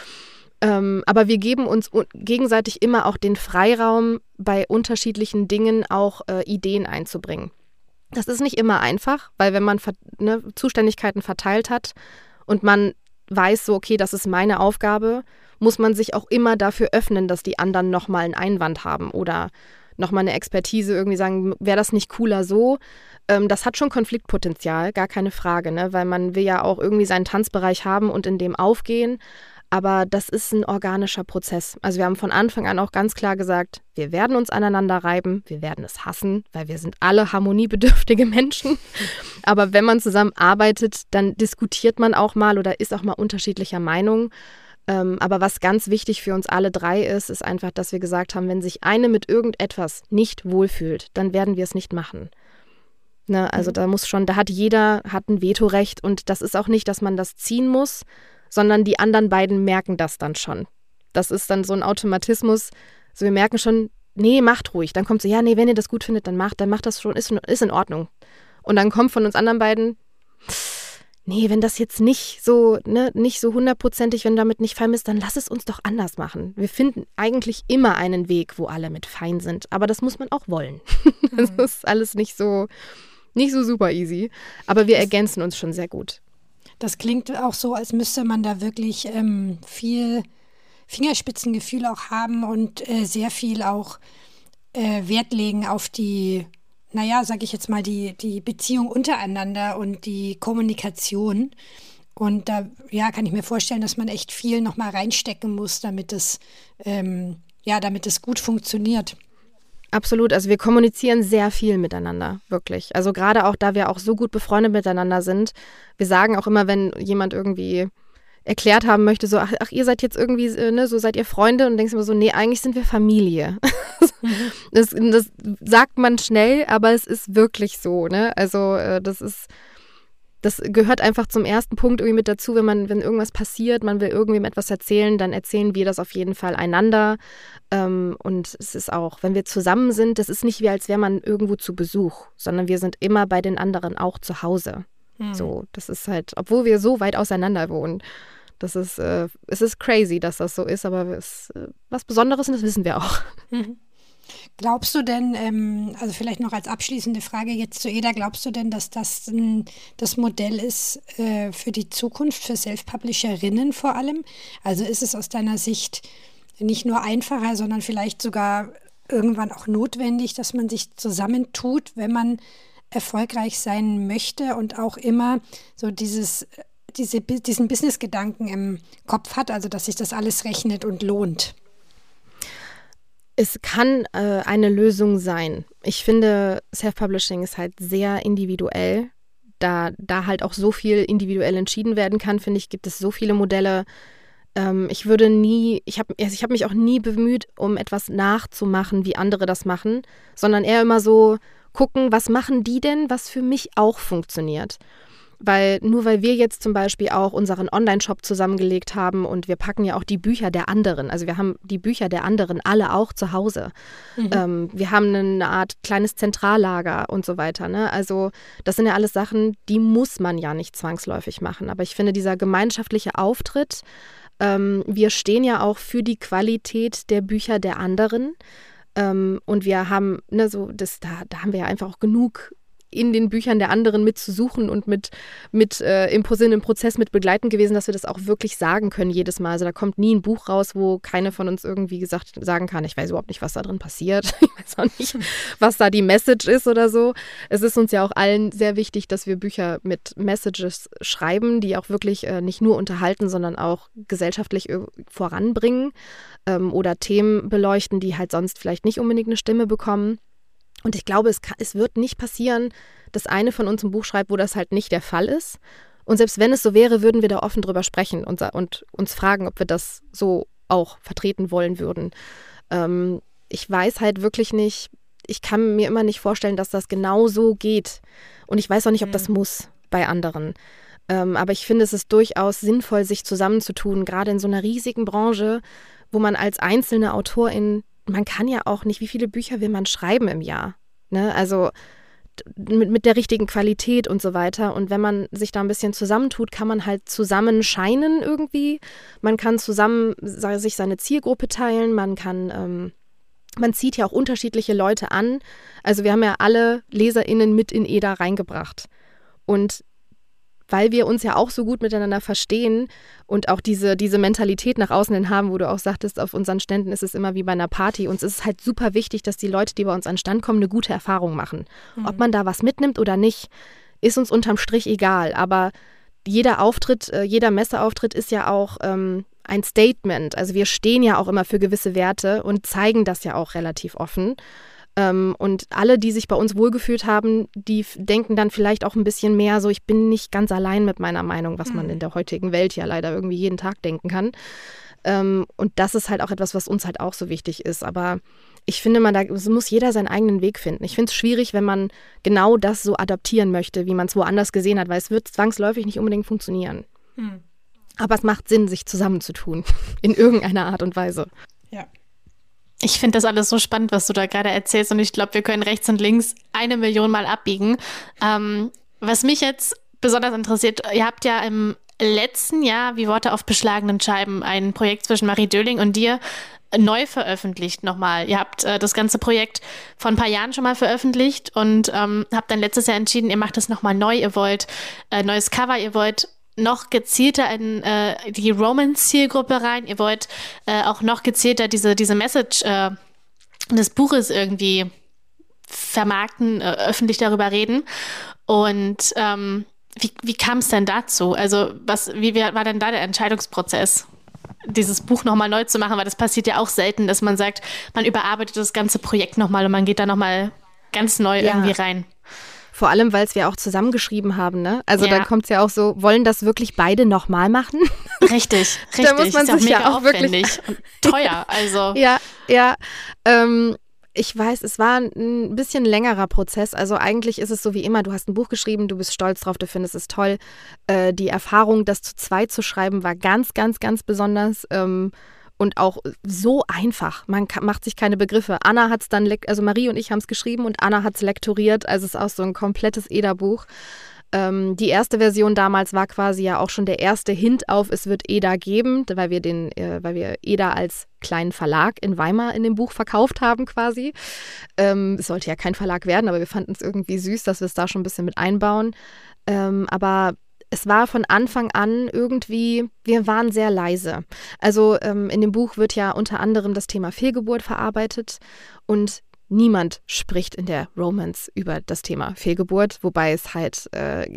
Aber wir geben uns gegenseitig immer auch den Freiraum, bei unterschiedlichen Dingen auch Ideen einzubringen. Das ist nicht immer einfach, weil wenn man Zuständigkeiten verteilt hat und man weiß so, okay, das ist meine Aufgabe, muss man sich auch immer dafür öffnen, dass die anderen nochmal einen Einwand haben oder nochmal eine Expertise irgendwie sagen, wäre das nicht cooler so? Das hat schon Konfliktpotenzial, gar keine Frage, ne? Weil man will ja auch irgendwie seinen Tanzbereich haben und in dem aufgehen. Aber das ist ein organischer Prozess. Also wir haben von Anfang an auch ganz klar gesagt, wir werden uns aneinander reiben, wir werden es hassen, weil wir sind alle harmoniebedürftige Menschen. Aber wenn man zusammen arbeitet, dann diskutiert man auch mal oder ist auch mal unterschiedlicher Meinung. Aber was ganz wichtig für uns alle drei ist einfach, dass wir gesagt haben, wenn sich eine mit irgendetwas nicht wohlfühlt, dann werden wir es nicht machen. Ne? Also da hat jeder ein Vetorecht und das ist auch nicht, dass man das ziehen muss, sondern die anderen beiden merken das dann schon. Das ist dann so ein Automatismus. So, wir merken schon, nee, macht ruhig. Dann kommt so, ja, nee, wenn ihr das gut findet, dann macht das schon, ist in Ordnung. Und dann kommt von uns anderen beiden, nee, wenn das jetzt nicht so, ne, nicht so 100%, wenn du damit nicht fein bist, dann lass es uns doch anders machen. Wir finden eigentlich immer einen Weg, wo alle mit fein sind. Aber das muss man auch wollen. Das ist alles nicht so super easy. Aber wir ergänzen uns schon sehr gut. Das klingt auch so, als müsste man da wirklich viel Fingerspitzengefühl auch haben und sehr viel auch Wert legen auf die, sage ich jetzt mal, die Beziehung untereinander und die Kommunikation. Und da kann ich mir vorstellen, dass man echt viel nochmal reinstecken muss, damit es gut funktioniert. Absolut, also wir kommunizieren sehr viel miteinander, wirklich. Also gerade auch, da wir auch so gut befreundet miteinander sind, wir sagen auch immer, wenn jemand irgendwie erklärt haben möchte, so, ach ihr seid jetzt irgendwie, ne, so seid ihr Freunde und denkst immer so, nee, eigentlich sind wir Familie. Das sagt man schnell, aber es ist wirklich so, ne? Also das gehört einfach zum ersten Punkt irgendwie mit dazu, wenn irgendwas passiert, man will irgendwem etwas erzählen, dann erzählen wir das auf jeden Fall einander. Und es ist auch, wenn wir zusammen sind, das ist nicht wie, als wäre man irgendwo zu Besuch, sondern wir sind immer bei den anderen auch zu Hause. So, das ist halt, obwohl wir so weit auseinander wohnen. Es ist crazy, dass das so ist, aber es ist was Besonderes und das wissen wir auch. Glaubst du denn, also vielleicht noch als abschließende Frage jetzt zu Eda, glaubst du denn, dass das das Modell ist für die Zukunft, für Self-Publisherinnen vor allem? Also ist es aus deiner Sicht nicht nur einfacher, sondern vielleicht sogar irgendwann auch notwendig, dass man sich zusammentut, wenn man erfolgreich sein möchte und auch immer so diesen Business-Gedanken im Kopf hat, also dass sich das alles rechnet und lohnt? Es kann eine Lösung sein. Ich finde, Self-Publishing ist halt sehr individuell. Da halt auch so viel individuell entschieden werden kann, finde ich, gibt es so viele Modelle. Ich habe mich auch nie bemüht, um etwas nachzumachen, wie andere das machen, sondern eher immer so gucken, was machen die denn, was für mich auch funktioniert. Weil wir jetzt zum Beispiel auch unseren Online-Shop zusammengelegt haben und wir packen ja auch die Bücher der anderen, also wir haben die Bücher der anderen alle auch zu Hause. Wir haben eine Art kleines Zentrallager und so weiter, ne? Also das sind ja alles Sachen, die muss man ja nicht zwangsläufig machen. Aber ich finde, dieser gemeinschaftliche Auftritt, wir stehen ja auch für die Qualität der Bücher der anderen. Und wir haben, ne, da haben wir ja einfach auch genug in den Büchern der anderen mitzusuchen und mit im Prozess mit begleitend gewesen, dass wir das auch wirklich sagen können jedes Mal. Also da kommt nie ein Buch raus, wo keine von uns irgendwie sagen kann, ich weiß überhaupt nicht, was da drin passiert. Ich weiß auch nicht, was da die Message ist oder so. Es ist uns ja auch allen sehr wichtig, dass wir Bücher mit Messages schreiben, die auch wirklich nicht nur unterhalten, sondern auch gesellschaftlich voranbringen oder Themen beleuchten, die halt sonst vielleicht nicht unbedingt eine Stimme bekommen. Und ich glaube, es wird nicht passieren, dass eine von uns ein Buch schreibt, wo das halt nicht der Fall ist. Und selbst wenn es so wäre, würden wir da offen drüber sprechen und uns fragen, ob wir das so auch vertreten wollen würden. Ich weiß halt wirklich nicht, ich kann mir immer nicht vorstellen, dass das genau so geht. Und ich weiß auch nicht, ob das muss bei anderen. Aber ich finde, es ist durchaus sinnvoll, sich zusammenzutun, gerade in so einer riesigen Branche, wo man als einzelne Autorin, man kann ja auch nicht, wie viele Bücher will man schreiben im Jahr? Ne? Also mit der richtigen Qualität und so weiter. Und wenn man sich da ein bisschen zusammentut, kann man halt zusammen scheinen irgendwie. Man kann zusammen sich seine Zielgruppe teilen. Man zieht ja auch unterschiedliche Leute an. Also wir haben ja alle LeserInnen mit in Eda reingebracht. Und weil wir uns ja auch so gut miteinander verstehen und auch diese Mentalität nach außen hin haben, wo du auch sagtest, auf unseren Ständen ist es immer wie bei einer Party. Uns ist es halt super wichtig, dass die Leute, die bei uns an den Stand kommen, eine gute Erfahrung machen. Ob man da was mitnimmt oder nicht, ist uns unterm Strich egal. Aber jeder Auftritt, jeder Messeauftritt ist ja auch ein Statement. Also wir stehen ja auch immer für gewisse Werte und zeigen das ja auch relativ offen. Und alle, die sich bei uns wohlgefühlt haben, die denken dann vielleicht auch ein bisschen mehr so, ich bin nicht ganz allein mit meiner Meinung, was man in der heutigen Welt ja leider irgendwie jeden Tag denken kann. Und das ist halt auch etwas, was uns halt auch so wichtig ist. Aber ich finde, muss jeder seinen eigenen Weg finden. Ich finde es schwierig, wenn man genau das so adaptieren möchte, wie man es woanders gesehen hat, weil es wird zwangsläufig nicht unbedingt funktionieren. Aber es macht Sinn, sich zusammenzutun, in irgendeiner Art und Weise. Ja. Ich finde das alles so spannend, was du da gerade erzählst und ich glaube, wir können rechts und links 1 Million Mal abbiegen. Was mich jetzt besonders interessiert, ihr habt ja im letzten Jahr, wie Worte auf beschlagenen Scheiben, ein Projekt zwischen Marie Döhling und dir neu veröffentlicht nochmal. Ihr habt das ganze Projekt vor ein paar Jahren schon mal veröffentlicht und habt dann letztes Jahr entschieden, ihr macht es nochmal neu, ihr wollt neues Cover, ihr wollt noch gezielter in die Romance-Zielgruppe rein. Ihr wollt auch noch gezielter diese Message des Buches irgendwie vermarkten, öffentlich darüber reden. Und wie kam es denn dazu? Also wie war denn da der Entscheidungsprozess, dieses Buch nochmal neu zu machen? Weil das passiert ja auch selten, dass man sagt, man überarbeitet das ganze Projekt nochmal und man geht da nochmal ganz neu irgendwie rein. Vor allem, weil es wir auch zusammengeschrieben haben, ne? Also da kommt es ja auch so, wollen das wirklich beide nochmal machen? Richtig. Da muss man sich ja auch wirklich und teuer, also. Ja. Ich weiß, es war ein bisschen längerer Prozess. Also eigentlich ist es so wie immer, du hast ein Buch geschrieben, du bist stolz drauf, du findest es toll. Die Erfahrung, das zu zweit zu schreiben, war ganz, ganz, ganz besonders. Und auch so einfach. Man macht sich keine Begriffe. Anna hat es dann, also Marie und ich haben es geschrieben und Anna hat es lektoriert. Also es ist auch so ein komplettes Eda-Buch. Die erste Version damals war quasi ja auch schon der erste Hint auf, es wird Eda geben, weil wir Eda als kleinen Verlag in Weimar in dem Buch verkauft haben quasi. Es sollte ja kein Verlag werden, aber wir fanden es irgendwie süß, dass wir es da schon ein bisschen mit einbauen. Aber es war von Anfang an irgendwie, wir waren sehr leise. Also in dem Buch wird ja unter anderem das Thema Fehlgeburt verarbeitet und niemand spricht in der Romance über das Thema Fehlgeburt, wobei es halt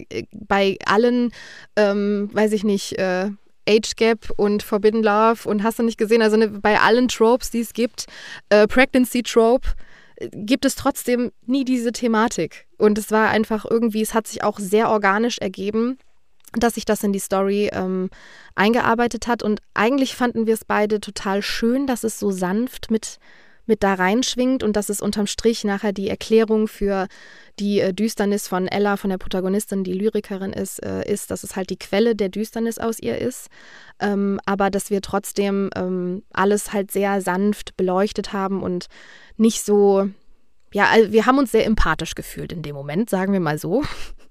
bei allen, weiß ich nicht, Age Gap und Forbidden Love und hast du nicht gesehen, also bei allen Tropes, die es gibt, Pregnancy Trope, gibt es trotzdem nie diese Thematik. Und es war einfach irgendwie, es hat sich auch sehr organisch ergeben, dass sich das in die Story eingearbeitet hat. Und eigentlich fanden wir es beide total schön, dass es so sanft mit da reinschwingt und dass es unterm Strich nachher die Erklärung für die Düsternis von Ella, von der Protagonistin, die Lyrikerin ist, dass es halt die Quelle der Düsternis aus ihr ist. Aber dass wir trotzdem alles halt sehr sanft beleuchtet haben und nicht so, ja, also wir haben uns sehr empathisch gefühlt in dem Moment, sagen wir mal so.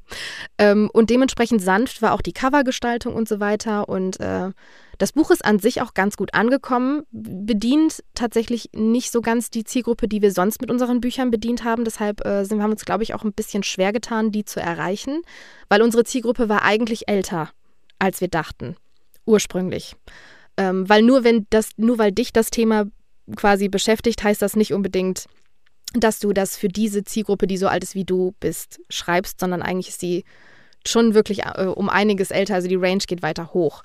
Und dementsprechend sanft war auch die Covergestaltung und so weiter. Und das Buch ist an sich auch ganz gut angekommen, bedient tatsächlich nicht so ganz die Zielgruppe, die wir sonst mit unseren Büchern bedient haben. Deshalb haben wir uns, glaube ich, auch ein bisschen schwer getan, die zu erreichen, weil unsere Zielgruppe war eigentlich älter, als wir dachten, ursprünglich. Weil nur weil dich das Thema quasi beschäftigt, heißt das nicht unbedingt, dass du das für diese Zielgruppe, die so alt ist wie du bist, schreibst, sondern eigentlich ist die schon wirklich um einiges älter, also die Range geht weiter hoch.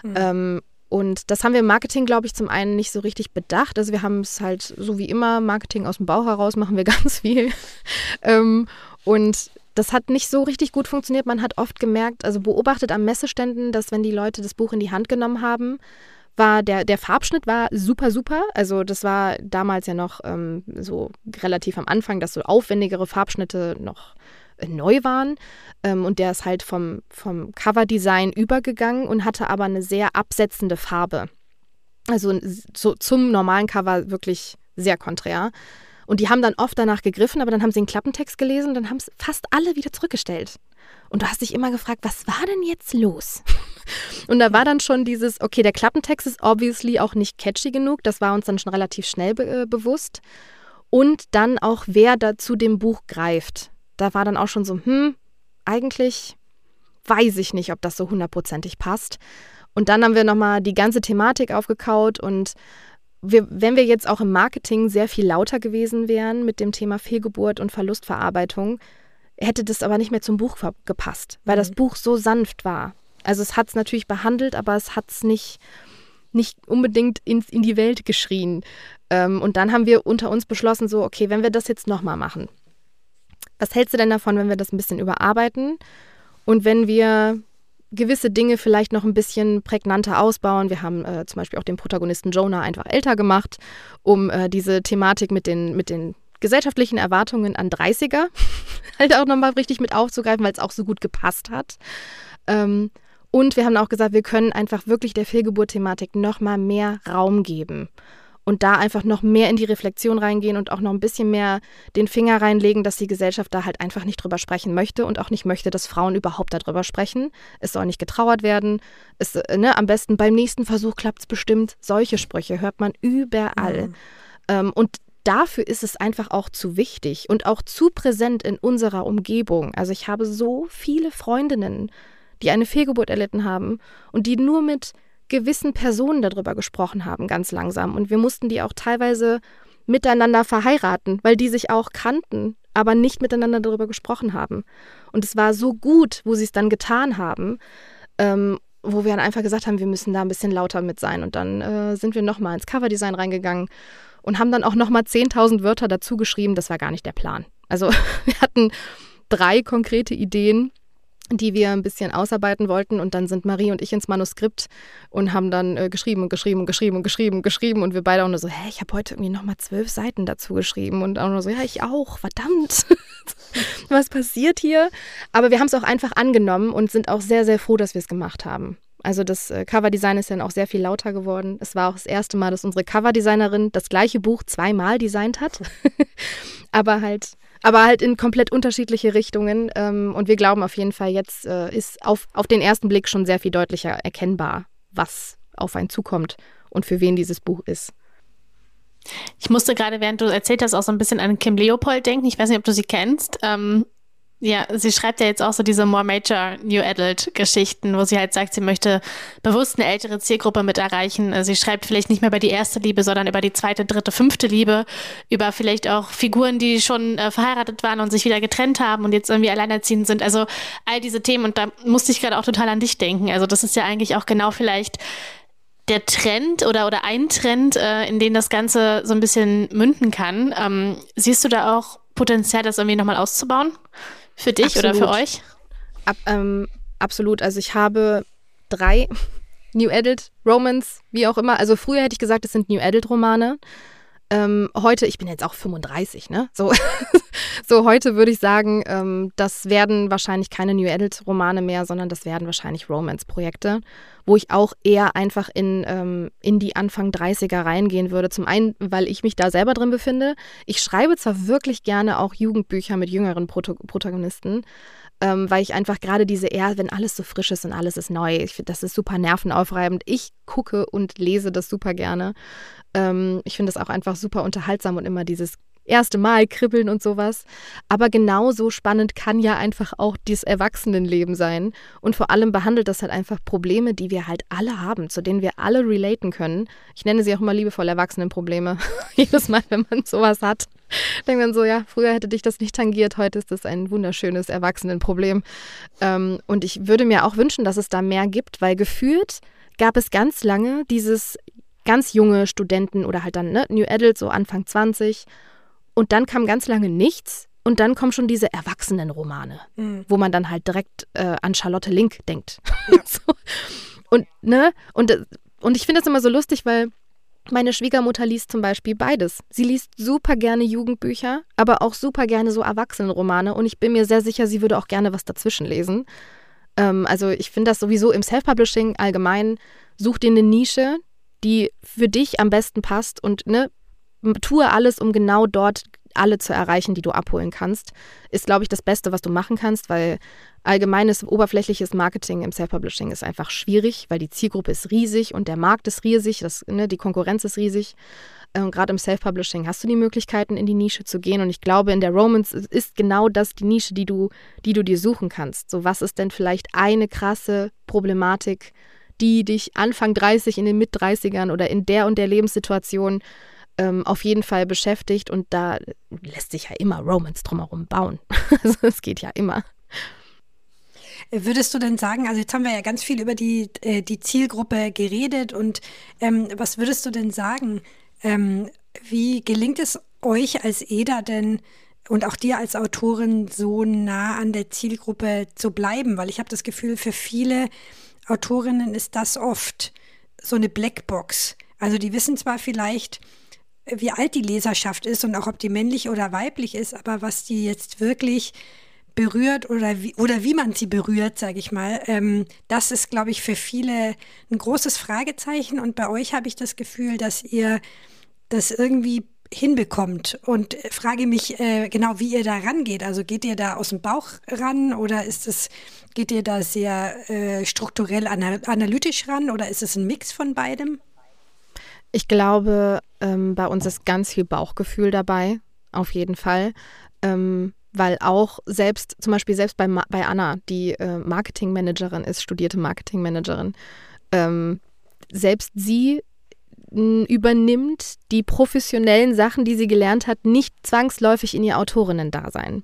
Und das haben wir im Marketing, glaube ich, zum einen nicht so richtig bedacht. Also wir haben es halt so wie immer, Marketing aus dem Bauch heraus machen wir ganz viel. Und das hat nicht so richtig gut funktioniert. Man hat oft gemerkt, also beobachtet am Messeständen, dass wenn die Leute das Buch in die Hand genommen haben, war der Farbschnitt war super, super. Also das war damals ja noch so relativ am Anfang, dass so aufwendigere Farbschnitte noch neu waren. Und der ist halt vom Coverdesign übergegangen und hatte aber eine sehr absetzende Farbe. Also so zum normalen Cover wirklich sehr konträr. Und die haben dann oft danach gegriffen, aber dann haben sie den Klappentext gelesen und dann haben es fast alle wieder zurückgestellt. Und du hast dich immer gefragt, was war denn jetzt los? Und da war dann schon dieses, okay, der Klappentext ist obviously auch nicht catchy genug. Das war uns dann schon relativ schnell bewusst. Und dann auch, wer da zu dem Buch greift. Da war dann auch schon so, eigentlich weiß ich nicht, ob das so 100%ig passt. Und dann haben wir nochmal die ganze Thematik aufgekaut und wenn wir jetzt auch im Marketing sehr viel lauter gewesen wären mit dem Thema Fehlgeburt und Verlustverarbeitung, hätte das aber nicht mehr zum Buch gepasst, weil das Buch so sanft war. Also es hat es natürlich behandelt, aber es hat es nicht unbedingt in die Welt geschrien. Und dann haben wir unter uns beschlossen, so, okay, wenn wir das jetzt nochmal machen, was hältst du denn davon, wenn wir das ein bisschen überarbeiten und wenn wir gewisse Dinge vielleicht noch ein bisschen prägnanter ausbauen? Wir haben zum Beispiel auch den Protagonisten Jonah einfach älter gemacht, um diese Thematik mit den gesellschaftlichen Erwartungen an 30er halt auch nochmal richtig mit aufzugreifen, weil es auch so gut gepasst hat. Und wir haben auch gesagt, wir können einfach wirklich der Fehlgeburt-Thematik nochmal mehr Raum geben und da einfach noch mehr in die Reflexion reingehen und auch noch ein bisschen mehr den Finger reinlegen, dass die Gesellschaft da halt einfach nicht drüber sprechen möchte und auch nicht möchte, dass Frauen überhaupt darüber sprechen. Es soll nicht getrauert werden. Am besten beim nächsten Versuch klappt es bestimmt. Solche Sprüche hört man überall. Und dafür ist es einfach auch zu wichtig und auch zu präsent in unserer Umgebung. Also ich habe so viele Freundinnen, die eine Fehlgeburt erlitten haben und die nur mit gewissen Personen darüber gesprochen haben, ganz langsam. Und wir mussten die auch teilweise miteinander verheiraten, weil die sich auch kannten, aber nicht miteinander darüber gesprochen haben. Und es war so gut, wo sie es dann getan haben, wo wir dann einfach gesagt haben, wir müssen da ein bisschen lauter mit sein. Und dann sind wir nochmal ins Coverdesign reingegangen und haben dann auch nochmal 10.000 Wörter dazu geschrieben. Das war gar nicht der Plan. Also wir hatten 3 konkrete Ideen, die wir ein bisschen ausarbeiten wollten. Und dann sind Marie und ich ins Manuskript und haben dann geschrieben und wir beide auch nur so, ich habe heute irgendwie nochmal 12 Seiten dazu geschrieben und auch nur so, ja, ich auch, verdammt, was passiert hier? Aber wir haben es auch einfach angenommen und sind auch sehr, sehr froh, dass wir es gemacht haben. Also das Coverdesign ist dann auch sehr viel lauter geworden. Es war auch das erste Mal, dass unsere Coverdesignerin das gleiche Buch 2-mal designt hat, aber halt in komplett unterschiedliche Richtungen. Und wir glauben auf jeden Fall, jetzt ist auf den ersten Blick schon sehr viel deutlicher erkennbar, was auf einen zukommt und für wen dieses Buch ist. Ich musste gerade, während du erzählt hast, auch so ein bisschen an Kim Leopold denken. Ich weiß nicht, ob du sie kennst. Ja, sie schreibt ja jetzt auch so diese More Major New Adult Geschichten, wo sie halt sagt, sie möchte bewusst eine ältere Zielgruppe mit erreichen. Sie schreibt vielleicht nicht mehr über die erste Liebe, sondern über die 2., 3., 5. Liebe, über vielleicht auch Figuren, die schon verheiratet waren und sich wieder getrennt haben und jetzt irgendwie alleinerziehend sind. Also all diese Themen, und da musste ich gerade auch total an dich denken. Also das ist ja eigentlich auch genau vielleicht der Trend oder ein Trend, in den das Ganze so ein bisschen münden kann. Siehst du da auch Potenzial, das irgendwie nochmal auszubauen? Für dich Absolut. Oder für euch? Absolut. Also ich habe 3 New Adult Romance, wie auch immer. Also früher hätte ich gesagt, es sind New Adult Romane. Heute, ich bin jetzt auch 35, ne? So heute würde ich sagen, das werden wahrscheinlich keine New Adult Romane mehr, sondern das werden wahrscheinlich Romance-Projekte, wo ich auch eher einfach in die Anfang 30er reingehen würde. Zum einen, weil ich mich da selber drin befinde. Ich schreibe zwar wirklich gerne auch Jugendbücher mit jüngeren Protagonisten, weil ich einfach gerade wenn alles so frisch ist und alles ist neu, ich finde, das ist super nervenaufreibend. Ich gucke und lese das super gerne. Ich finde das auch einfach super unterhaltsam und immer dieses erste Mal kribbeln und sowas. Aber genauso spannend kann ja einfach auch dieses Erwachsenenleben sein. Und vor allem behandelt das halt einfach Probleme, die wir halt alle haben, zu denen wir alle relaten können. Ich nenne sie auch immer liebevoll Erwachsenenprobleme. Jedes Mal, wenn man sowas hat, denkt man so, ja, früher hätte dich das nicht tangiert, heute ist das ein wunderschönes Erwachsenenproblem. Und ich würde mir auch wünschen, dass es da mehr gibt, weil gefühlt gab es ganz lange dieses ganz junge Studenten oder halt dann New Adult, so Anfang 20. Und dann kam ganz lange nichts und dann kommen schon diese Erwachsenenromane, wo man dann halt direkt an Charlotte Link denkt. Ja. So. Und ich finde das immer so lustig, weil meine Schwiegermutter liest zum Beispiel beides. Sie liest super gerne Jugendbücher, aber auch super gerne so Erwachsenenromane. Und ich bin mir sehr sicher, sie würde auch gerne was dazwischen lesen. Also ich finde das sowieso im Self-Publishing allgemein, such dir eine Nische, die für dich am besten passt und tue alles, um genau dort alle zu erreichen, die du abholen kannst, ist, glaube ich, das Beste, was du machen kannst, weil allgemeines, oberflächliches Marketing im Self-Publishing ist einfach schwierig, weil die Zielgruppe ist riesig und der Markt ist riesig, die Konkurrenz ist riesig. Gerade im Self-Publishing hast du die Möglichkeiten, in die Nische zu gehen. Und ich glaube, in der Romance ist genau das die Nische, die du dir suchen kannst. So, was ist denn vielleicht eine krasse Problematik, die dich Anfang 30 in den Mit-30ern oder in der und der Lebenssituation auf jeden Fall beschäftigt. Und da lässt sich ja immer Romance drumherum bauen. Also es geht ja immer. Würdest du denn sagen, also jetzt haben wir ja ganz viel über die Zielgruppe geredet und was würdest du denn sagen, wie gelingt es euch als Eda denn und auch dir als Autorin so nah an der Zielgruppe zu bleiben? Weil ich habe das Gefühl, für viele Autorinnen ist das oft so eine Blackbox. Also die wissen zwar vielleicht, wie alt die Leserschaft ist und auch ob die männlich oder weiblich ist, aber was die jetzt wirklich berührt oder wie man sie berührt, sage ich mal, das ist, glaube ich, für viele ein großes Fragezeichen. Und bei euch habe ich das Gefühl, dass ihr das irgendwie hinbekommt und frage mich genau, wie ihr da rangeht. Also geht ihr da aus dem Bauch ran oder geht ihr da sehr strukturell analytisch ran oder ist es ein Mix von beidem? Ich glaube, bei uns ist ganz viel Bauchgefühl dabei, auf jeden Fall. Weil auch zum Beispiel bei Anna, die Marketingmanagerin ist, studierte Marketingmanagerin, selbst sie übernimmt die professionellen Sachen, die sie gelernt hat, nicht zwangsläufig in ihr Autorinnen-Dasein.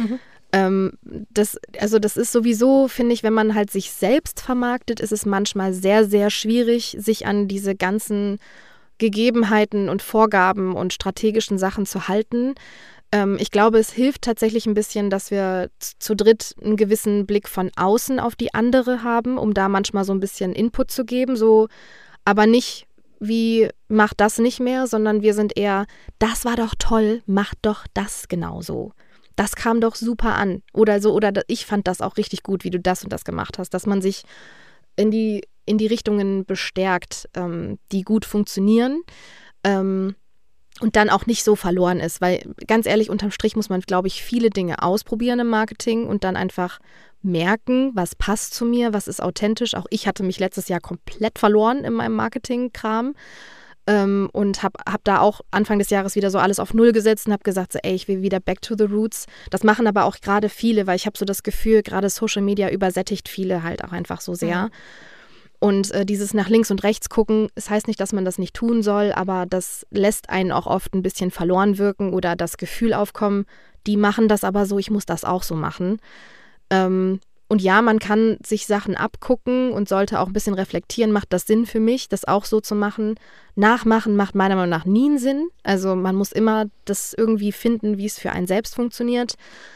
Das ist sowieso, finde ich, wenn man halt sich selbst vermarktet, ist es manchmal sehr, sehr schwierig, sich an diese ganzen Gegebenheiten und Vorgaben und strategischen Sachen zu halten. Ich glaube, es hilft tatsächlich ein bisschen, dass wir zu dritt einen gewissen Blick von außen auf die andere haben, um da manchmal so ein bisschen Input zu geben, so, aber nicht wie, mach das nicht mehr, sondern wir sind eher, das war doch toll, mach doch das genauso. Das kam doch super an. Oder so, oder ich fand das auch richtig gut, wie du das und das gemacht hast, dass man sich in die Richtungen bestärkt, die gut funktionieren. Und dann auch nicht so verloren ist, weil ganz ehrlich, unterm Strich muss man, glaube ich, viele Dinge ausprobieren im Marketing und dann einfach merken, was passt zu mir, was ist authentisch. Auch ich hatte mich letztes Jahr komplett verloren in meinem Marketing-Kram und hab da auch Anfang des Jahres wieder so alles auf Null gesetzt und habe gesagt, so, ey, ich will wieder back to the roots. Das machen aber auch gerade viele, weil ich habe so das Gefühl, gerade Social Media übersättigt viele halt auch einfach so sehr. Mhm. Und dieses nach links und rechts gucken, es heißt nicht, dass man das nicht tun soll, aber das lässt einen auch oft ein bisschen verloren wirken oder das Gefühl aufkommen, die machen das aber so, ich muss das auch so machen. Und ja, man kann sich Sachen abgucken und sollte auch ein bisschen reflektieren, macht das Sinn für mich, das auch so zu machen. Nachmachen macht meiner Meinung nach nie einen Sinn. Also man muss immer das irgendwie finden, wie es für einen selbst funktioniert.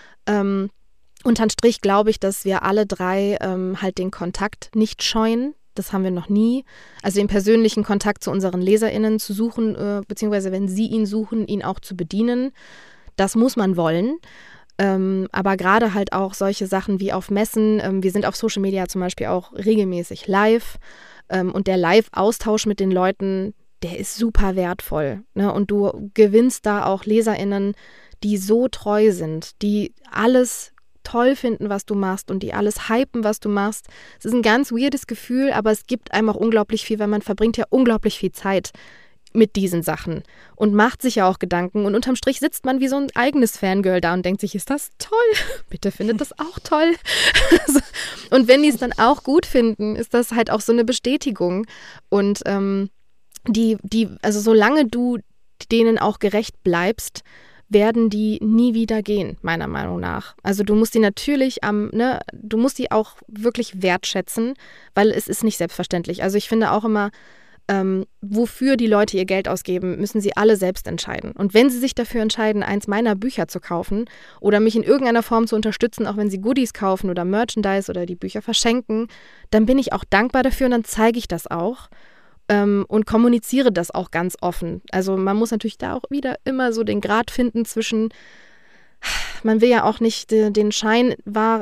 Unterm Strich glaube ich, dass wir alle drei halt den Kontakt nicht scheuen. Das haben wir noch nie. Also den persönlichen Kontakt zu unseren LeserInnen zu suchen, beziehungsweise wenn sie ihn suchen, ihn auch zu bedienen. Das muss man wollen. Aber gerade halt auch solche Sachen wie auf Messen. Wir sind auf Social Media zum Beispiel auch regelmäßig live. Und der Live-Austausch mit den Leuten, der ist super wertvoll. Ne? Und du gewinnst da auch LeserInnen, die so treu sind, die alles toll finden, was du machst und die alles hypen, was du machst. Es ist ein ganz weirdes Gefühl, aber es gibt einem auch unglaublich viel, weil man verbringt ja unglaublich viel Zeit mit diesen Sachen und macht sich ja auch Gedanken und unterm Strich sitzt man wie so ein eigenes Fangirl da und denkt sich, ist das toll? Bitte findet das auch toll. Und wenn die es dann auch gut finden, ist das halt auch so eine Bestätigung und also solange du denen auch gerecht bleibst, werden die nie wieder gehen, meiner Meinung nach. Also du musst die natürlich du musst die auch wirklich wertschätzen, weil es ist nicht selbstverständlich. Also ich finde auch immer, wofür die Leute ihr Geld ausgeben, müssen sie alle selbst entscheiden. Und wenn sie sich dafür entscheiden, eins meiner Bücher zu kaufen oder mich in irgendeiner Form zu unterstützen, auch wenn sie Goodies kaufen oder Merchandise oder die Bücher verschenken, dann bin ich auch dankbar dafür und dann zeige ich das auch. Und kommuniziere das auch ganz offen. Also man muss natürlich da auch wieder immer so den Grat finden zwischen, man will ja auch nicht den Schein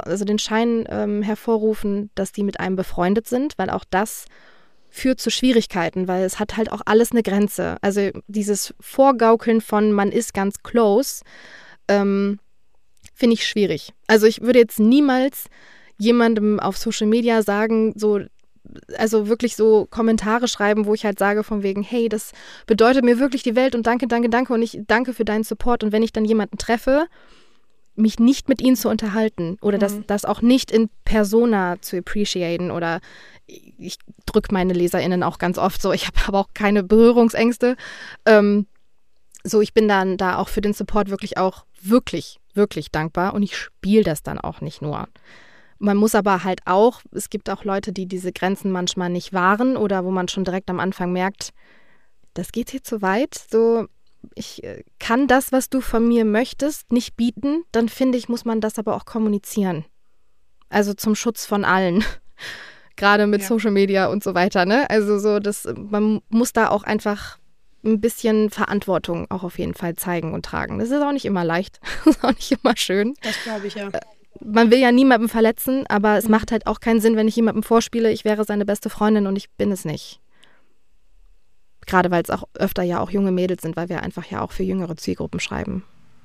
hervorrufen, dass die mit einem befreundet sind, weil auch das führt zu Schwierigkeiten, weil es hat halt auch alles eine Grenze. Also dieses Vorgaukeln von man ist ganz close, finde ich schwierig. Also ich würde jetzt niemals jemandem auf Social Media sagen, so also wirklich so Kommentare schreiben, wo ich halt sage von wegen, hey, das bedeutet mir wirklich die Welt und danke und ich danke für deinen Support. Und wenn ich dann jemanden treffe, mich nicht mit ihnen zu unterhalten oder das auch nicht in Persona zu appreciaten oder ich drücke meine LeserInnen auch ganz oft so, ich habe aber auch keine Berührungsängste. So, ich bin dann da auch für den Support wirklich auch wirklich dankbar und ich spiele das dann auch nicht nur. Man muss aber halt auch, es gibt auch Leute, die diese Grenzen manchmal nicht wahren oder wo man schon direkt am Anfang merkt, das geht hier zu weit, so ich kann das, was du von mir möchtest, nicht bieten, dann finde ich, muss man das aber auch kommunizieren. Also zum Schutz von allen, gerade mit Social Media und so weiter, ne? Also so, man muss da auch einfach ein bisschen Verantwortung auch auf jeden Fall zeigen und tragen. Das ist auch nicht immer leicht, das ist auch nicht immer schön. Das glaube ich, ja. Man will ja niemanden verletzen, aber es macht halt auch keinen Sinn, wenn ich jemandem vorspiele, ich wäre seine beste Freundin und ich bin es nicht. Gerade weil es auch öfter ja auch junge Mädels sind, weil wir einfach ja auch für jüngere Zielgruppen schreiben.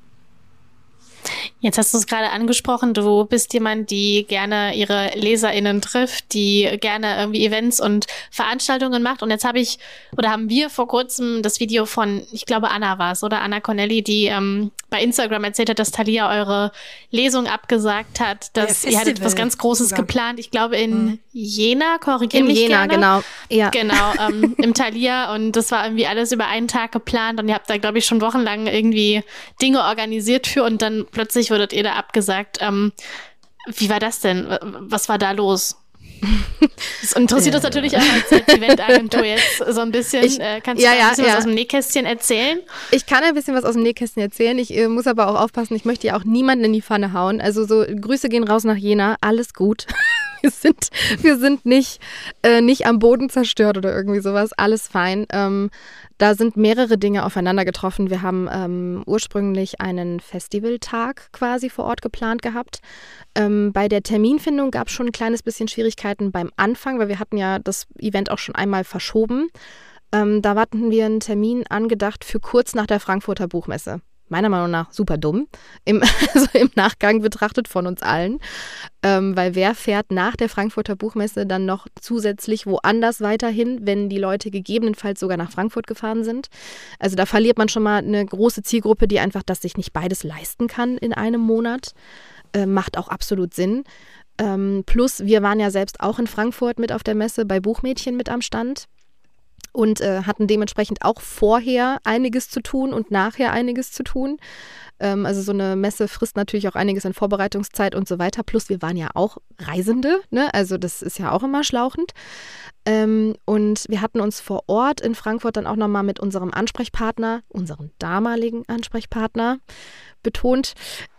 Jetzt hast du es gerade angesprochen, du bist jemand, die gerne ihre LeserInnen trifft, die gerne irgendwie Events und Veranstaltungen macht. Und jetzt haben wir vor kurzem das Video von, ich glaube Anna war es, oder Anna Cornelli, die bei Instagram erzählt hat, dass Thalia eure Lesung abgesagt hat, dass ihr hattet was ganz Großes geplant. Ich glaube in Jena, korrigiere mich gerne. In Jena, genau. Ja. Genau, im Thalia und das war irgendwie alles über einen Tag geplant und ihr habt da, glaube ich, schon wochenlang irgendwie Dinge organisiert für und dann plötzlich wurdet ihr da abgesagt. Wie war das denn? Was war da los? Das interessiert uns natürlich auch als Eventagentur jetzt so ein bisschen. Kannst du ein bisschen was aus dem Nähkästchen erzählen? Ich kann ein bisschen was aus dem Nähkästchen erzählen. Ich muss aber auch aufpassen, ich möchte ja auch niemanden in die Pfanne hauen. Also so Grüße gehen raus nach Jena, alles gut. Wir sind nicht am Boden zerstört oder irgendwie sowas, alles fein. Da sind mehrere Dinge aufeinander getroffen. Wir haben ursprünglich einen Festivaltag quasi vor Ort geplant gehabt. Bei der Terminfindung gab es schon ein kleines bisschen Schwierigkeiten beim Anfang, weil wir hatten ja das Event auch schon einmal verschoben. Da hatten wir einen Termin angedacht für kurz nach der Frankfurter Buchmesse. Meiner Meinung nach super dumm, im Nachgang betrachtet von uns allen, weil wer fährt nach der Frankfurter Buchmesse dann noch zusätzlich woanders weiterhin, wenn die Leute gegebenenfalls sogar nach Frankfurt gefahren sind. Also da verliert man schon mal eine große Zielgruppe, die einfach das sich nicht beides leisten kann in einem Monat. Macht auch absolut Sinn. Plus wir waren ja selbst auch in Frankfurt mit auf der Messe bei Buchmädchen mit am Stand. Und hatten dementsprechend auch vorher einiges zu tun und nachher einiges zu tun. Also so eine Messe frisst natürlich auch einiges an Vorbereitungszeit und so weiter. Plus wir waren ja auch Reisende, ne? Also das ist ja auch immer schlauchend. Und wir hatten uns vor Ort in Frankfurt dann auch nochmal mit unserem Ansprechpartner, unserem damaligen Ansprechpartner, betont,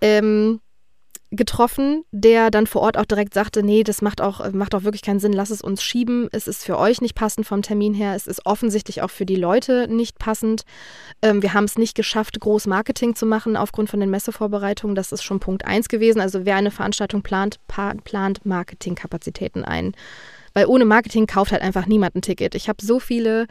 getroffen, der dann vor Ort auch direkt sagte, nee, das macht auch wirklich keinen Sinn, lass es uns schieben, es ist für euch nicht passend vom Termin her, es ist offensichtlich auch für die Leute nicht passend. Wir haben es nicht geschafft, groß Marketing zu machen aufgrund von den Messevorbereitungen, das ist schon Punkt 1 gewesen, also wer eine Veranstaltung plant Marketingkapazitäten ein, weil ohne Marketing kauft halt einfach niemand ein Ticket. Ich habe so viele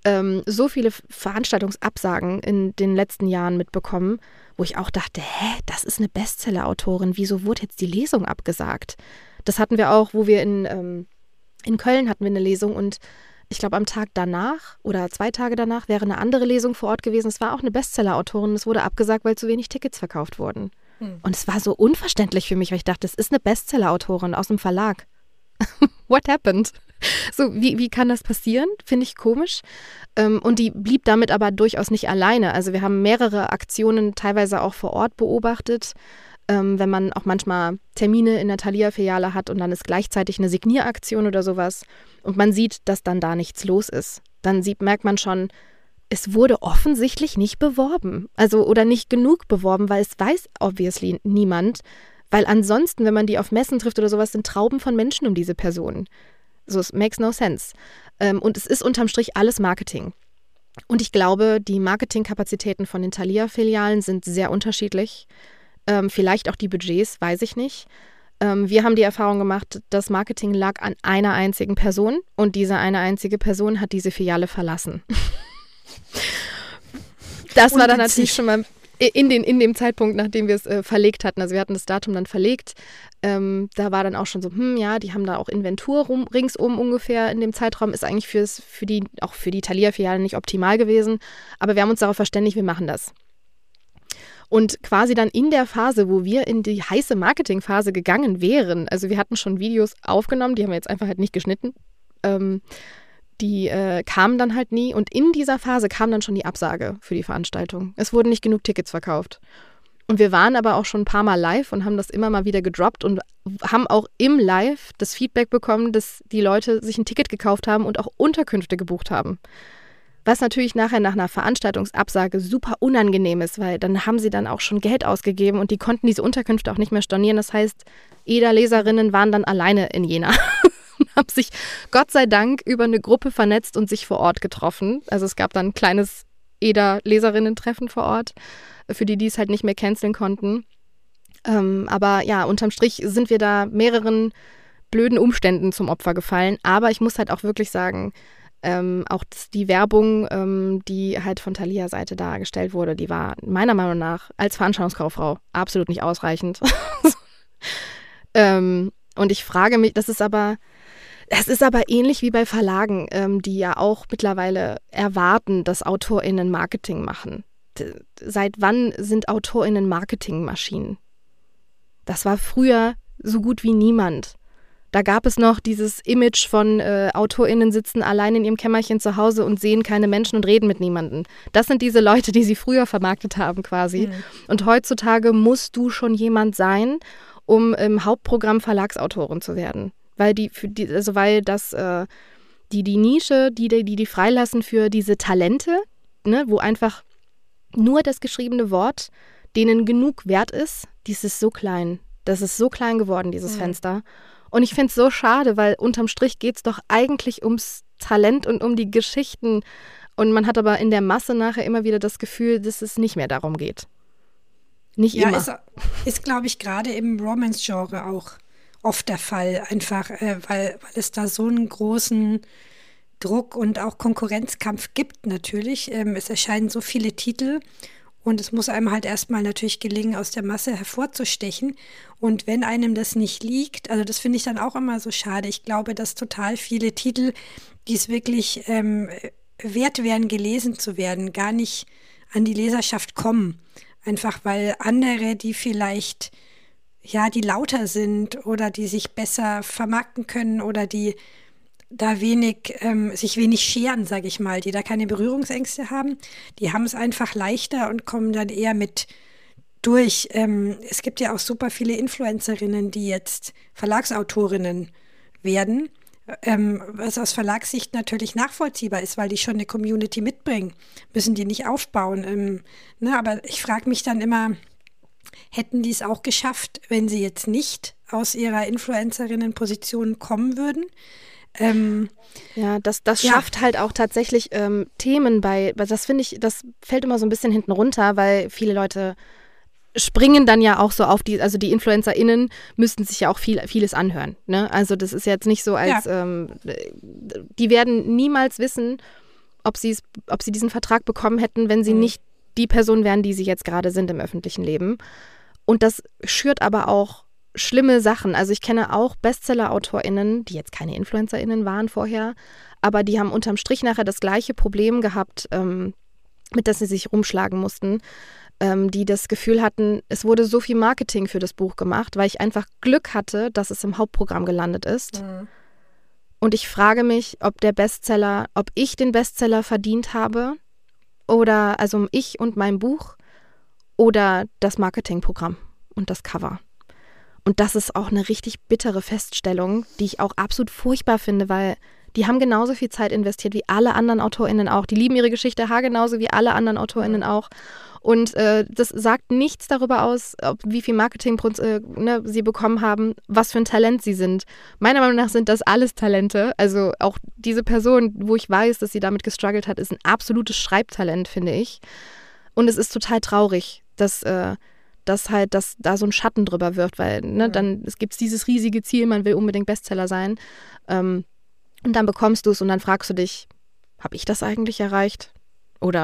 Veranstaltungsabsagen in den letzten Jahren mitbekommen, wo ich auch dachte, das ist eine Bestseller-Autorin, wieso wurde jetzt die Lesung abgesagt? Das hatten wir auch, wo wir in Köln hatten wir eine Lesung und ich glaube am Tag danach oder 2 Tage danach wäre eine andere Lesung vor Ort gewesen. Es war auch eine Bestseller-Autorin und es wurde abgesagt, weil zu wenig Tickets verkauft wurden. Und es war so unverständlich für mich, weil ich dachte, es ist eine Bestseller-Autorin aus dem Verlag. What happened? So, wie kann das passieren? Finde ich komisch. Und die blieb damit aber durchaus nicht alleine. Also wir haben mehrere Aktionen teilweise auch vor Ort beobachtet, wenn man auch manchmal Termine in der Thalia-Filiale hat und dann ist gleichzeitig eine Signieraktion oder sowas und man sieht, dass dann da nichts los ist. Dann merkt man schon, es wurde offensichtlich nicht beworben. Also oder nicht genug beworben, weil es weiß obviously niemand. Weil ansonsten, wenn man die auf Messen trifft oder sowas, sind Trauben von Menschen um diese Person. So, es makes no sense. Und es ist unterm Strich alles Marketing. Und ich glaube, die Marketingkapazitäten von den Thalia-Filialen sind sehr unterschiedlich. Vielleicht auch die Budgets, weiß ich nicht. Wir haben die Erfahrung gemacht, das Marketing lag an einer einzigen Person und diese eine einzige Person hat diese Filiale verlassen. Das war dann natürlich schon mal In dem Zeitpunkt, nachdem wir es verlegt hatten, also wir hatten das Datum dann verlegt, da war dann auch schon so, ja, die haben da auch Inventur ringsum ungefähr in dem Zeitraum, ist eigentlich für die Thalia-Filiale nicht optimal gewesen, aber wir haben uns darauf verständigt, wir machen das. Und quasi dann in der Phase, wo wir in die heiße Marketingphase gegangen wären, also wir hatten schon Videos aufgenommen, die haben wir jetzt einfach halt nicht geschnitten, die kamen dann halt nie. Und in dieser Phase kam dann schon die Absage für die Veranstaltung. Es wurden nicht genug Tickets verkauft. Und wir waren aber auch schon ein paar Mal live und haben das immer mal wieder gedroppt und haben auch im Live das Feedback bekommen, dass die Leute sich ein Ticket gekauft haben und auch Unterkünfte gebucht haben. Was natürlich nachher nach einer Veranstaltungsabsage super unangenehm ist, weil dann haben sie dann auch schon Geld ausgegeben und die konnten diese Unterkünfte auch nicht mehr stornieren. Das heißt, EDA-Leserinnen waren dann alleine in Jena. Haben sich Gott sei Dank über eine Gruppe vernetzt und sich vor Ort getroffen. Also es gab dann ein kleines EDA-Leserinnen-Treffen vor Ort, für die es halt nicht mehr canceln konnten. Aber ja, unterm Strich sind wir da mehreren blöden Umständen zum Opfer gefallen. Aber ich muss halt auch wirklich sagen, auch die Werbung, die halt von Thalia-Seite dargestellt wurde, die war meiner Meinung nach als Veranstaltungskauffrau absolut nicht ausreichend. Und ich frage mich, das ist aber ähnlich wie bei Verlagen, die ja auch mittlerweile erwarten, dass AutorInnen Marketing machen. Seit wann sind AutorInnen Marketingmaschinen? Das war früher so gut wie niemand. Da gab es noch dieses Image von AutorInnen sitzen allein in ihrem Kämmerchen zu Hause und sehen keine Menschen und reden mit niemandem. Das sind diese Leute, die sie früher vermarktet haben quasi. Mhm. Und heutzutage musst du schon jemand sein, um im Hauptprogramm Verlagsautorin zu werden. Weil die Nische, die freilassen für diese Talente, ne, wo einfach nur das geschriebene Wort denen genug wert ist, dies ist so klein. Das ist so klein geworden, dieses Fenster. Und ich finde es so schade, weil unterm Strich geht es doch eigentlich ums Talent und um die Geschichten. Und man hat aber in der Masse nachher immer wieder das Gefühl, dass es nicht mehr darum geht. Nicht immer. Ist glaube ich, gerade im Romance-Genre auch oft der Fall, einfach weil es da so einen großen Druck und auch Konkurrenzkampf gibt natürlich. Es erscheinen so viele Titel und es muss einem halt erstmal natürlich gelingen, aus der Masse hervorzustechen. Und wenn einem das nicht liegt, also das finde ich dann auch immer so schade. Ich glaube, dass total viele Titel, die es wirklich wert wären, gelesen zu werden, gar nicht an die Leserschaft kommen. Einfach weil andere, die vielleicht, ja, die lauter sind oder die sich besser vermarkten können oder die da sich wenig scheren, sage ich mal, die da keine Berührungsängste haben, die haben es einfach leichter und kommen dann eher mit durch. Es gibt ja auch super viele Influencerinnen, die jetzt Verlagsautorinnen werden, was aus Verlagssicht natürlich nachvollziehbar ist, weil die schon eine Community mitbringen, müssen die nicht aufbauen. Aber ich frage mich dann immer, hätten die es auch geschafft, wenn sie jetzt nicht aus ihrer Influencerinnen-Position kommen würden? Ja, das schafft halt auch tatsächlich Themen das finde ich, das fällt immer so ein bisschen hinten runter, weil viele Leute springen dann ja auch so auf also die InfluencerInnen müssten sich ja auch vieles anhören, ne? Also das ist jetzt nicht so als, die werden niemals wissen, ob sie diesen Vertrag bekommen hätten, wenn sie nicht die Person wären, die sie jetzt gerade sind im öffentlichen Leben. Und das schürt aber auch schlimme Sachen. Also ich kenne auch Bestseller-AutorInnen, die jetzt keine InfluencerInnen waren vorher, aber die haben unterm Strich nachher das gleiche Problem gehabt, mit das sie sich rumschlagen mussten, die das Gefühl hatten, es wurde so viel Marketing für das Buch gemacht, weil ich einfach Glück hatte, dass es im Hauptprogramm gelandet ist. Mhm. Und ich frage mich, ob ich den Bestseller verdient habe oder, also ich und mein Buch oder das Marketingprogramm und das Cover. Und das ist auch eine richtig bittere Feststellung, die ich auch absolut furchtbar finde, weil die haben genauso viel Zeit investiert wie alle anderen AutorInnen auch. Die lieben ihre Geschichte genauso wie alle anderen AutorInnen auch. Und das sagt nichts darüber aus, wie viel Marketing sie bekommen haben, was für ein Talent sie sind. Meiner Meinung nach sind das alles Talente. Also auch diese Person, wo ich weiß, dass sie damit gestruggelt hat, ist ein absolutes Schreibtalent, finde ich. Und es ist total traurig, dass da so ein Schatten drüber wirft, weil dann gibt es dieses riesige Ziel, man will unbedingt Bestseller sein. Und dann bekommst du es und dann fragst du dich, habe ich das eigentlich erreicht? Oder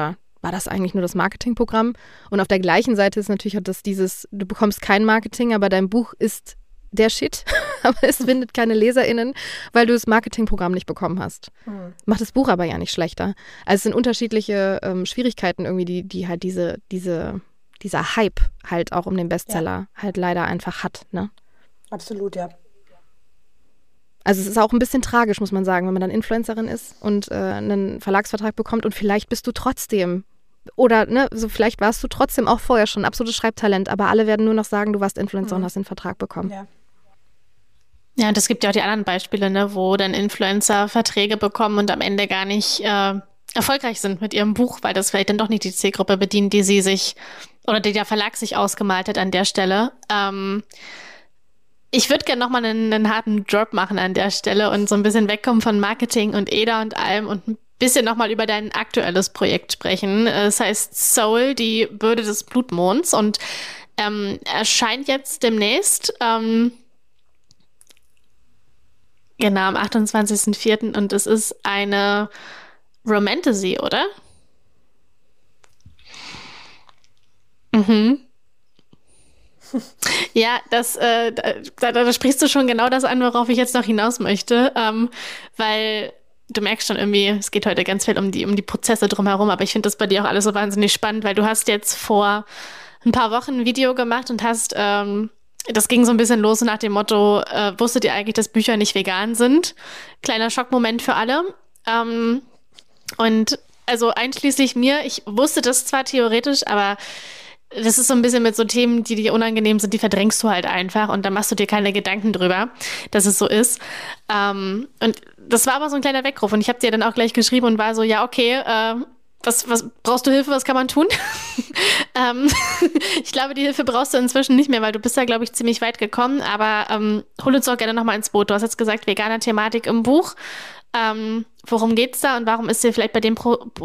war das eigentlich nur das Marketingprogramm? Und auf der gleichen Seite ist natürlich auch du bekommst kein Marketing, aber dein Buch ist der Shit, aber es findet keine LeserInnen, weil du das Marketingprogramm nicht bekommen hast. Macht das Buch aber ja nicht schlechter. Also es sind unterschiedliche Schwierigkeiten irgendwie, die halt dieser Hype halt auch um den Bestseller halt leider einfach hat, ne? Absolut, ja. Also es ist auch ein bisschen tragisch, muss man sagen, wenn man dann Influencerin ist und einen Verlagsvertrag bekommt und vielleicht bist du trotzdem oder ne, so vielleicht warst du trotzdem auch vorher schon ein absolutes Schreibtalent, aber alle werden nur noch sagen, du warst Influencer und hast den Vertrag bekommen. Ja. Ja, und es gibt ja auch die anderen Beispiele, ne, wo dann Influencer Verträge bekommen und am Ende gar nicht erfolgreich sind mit ihrem Buch, weil das vielleicht dann doch nicht die Zielgruppe bedient, die sie sich oder die der Verlag sich ausgemalt hat an der Stelle. Ich würde gerne nochmal einen harten Drop machen an der Stelle und so ein bisschen wegkommen von Marketing und Eda und allem und ein bisschen nochmal über dein aktuelles Projekt sprechen. Es heißt Soul, die Bürde des Blutmonds und erscheint jetzt demnächst genau, am 28.04. und es ist eine Romantasy, oder? Mhm. Ja, da sprichst du schon genau das an, worauf ich jetzt noch hinaus möchte, weil du merkst schon irgendwie, es geht heute ganz viel um die Prozesse drumherum, aber ich finde das bei dir auch alles so wahnsinnig spannend, weil du hast jetzt vor ein paar Wochen ein Video gemacht und hast das ging so ein bisschen los nach dem Motto, wusstet ihr eigentlich, dass Bücher nicht vegan sind? Kleiner Schockmoment für alle. Und also einschließlich mir, ich wusste das zwar theoretisch, aber das ist so ein bisschen mit so Themen, die dir unangenehm sind, die verdrängst du halt einfach und dann machst du dir keine Gedanken drüber, dass es so ist. Und das war aber so ein kleiner Weckruf und ich habe dir dann auch gleich geschrieben und war so, ja okay, was brauchst du Hilfe, was kann man tun? Ich glaube, die Hilfe brauchst du inzwischen nicht mehr, weil du bist da, glaube ich, ziemlich weit gekommen, aber hol uns doch gerne nochmal ins Boot. Du hast jetzt gesagt, vegane Thematik im Buch. Worum geht's da und warum ist dir vielleicht bei dem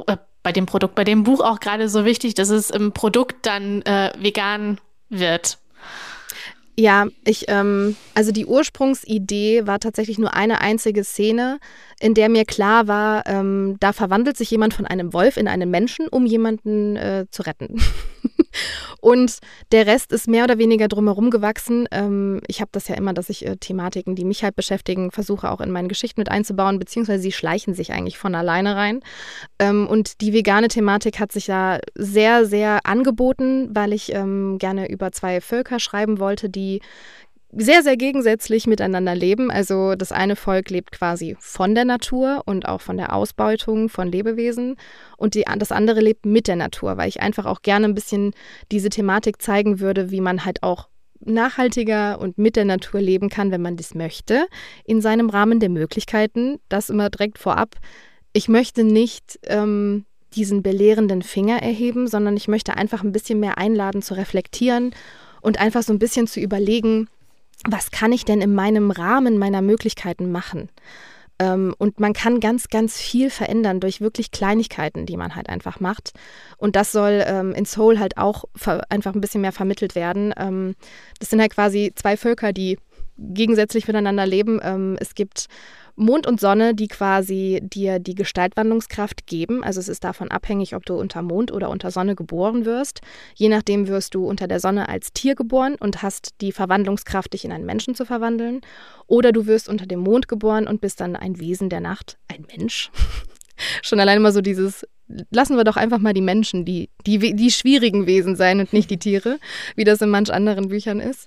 Buch auch gerade so wichtig, dass es im Produkt dann vegan wird? Ja, also die Ursprungsidee war tatsächlich nur eine einzige Szene, in der mir klar war, da verwandelt sich jemand von einem Wolf in einen Menschen, um jemanden zu retten. Und der Rest ist mehr oder weniger drumherum gewachsen. Ich habe das ja immer, dass ich Thematiken, die mich halt beschäftigen, versuche auch in meine Geschichten mit einzubauen, beziehungsweise sie schleichen sich eigentlich von alleine rein. Und die vegane Thematik hat sich da sehr, sehr angeboten, weil ich gerne über zwei Völker schreiben wollte, die sehr, sehr gegensätzlich miteinander leben. Also das eine Volk lebt quasi von der Natur und auch von der Ausbeutung von Lebewesen und das andere lebt mit der Natur, weil ich einfach auch gerne ein bisschen diese Thematik zeigen würde, wie man halt auch nachhaltiger und mit der Natur leben kann, wenn man das möchte, in seinem Rahmen der Möglichkeiten. Das immer direkt vorab. Ich möchte nicht diesen belehrenden Finger erheben, sondern ich möchte einfach ein bisschen mehr einladen zu reflektieren und einfach so ein bisschen zu überlegen, was kann ich denn in meinem Rahmen meiner Möglichkeiten machen? Und man kann ganz, ganz viel verändern durch wirklich Kleinigkeiten, die man halt einfach macht. Und das soll in Soul halt auch einfach ein bisschen mehr vermittelt werden. Das sind halt quasi zwei Völker, die gegensätzlich miteinander leben. Es gibt Mond und Sonne, die quasi dir die Gestaltwandlungskraft geben. Also es ist davon abhängig, ob du unter Mond oder unter Sonne geboren wirst. Je nachdem wirst du unter der Sonne als Tier geboren und hast die Verwandlungskraft, dich in einen Menschen zu verwandeln. Oder du wirst unter dem Mond geboren und bist dann ein Wesen der Nacht, ein Mensch. Schon allein mal so dieses, lassen wir doch einfach mal die Menschen, die schwierigen Wesen sein und nicht die Tiere, wie das in manch anderen Büchern ist.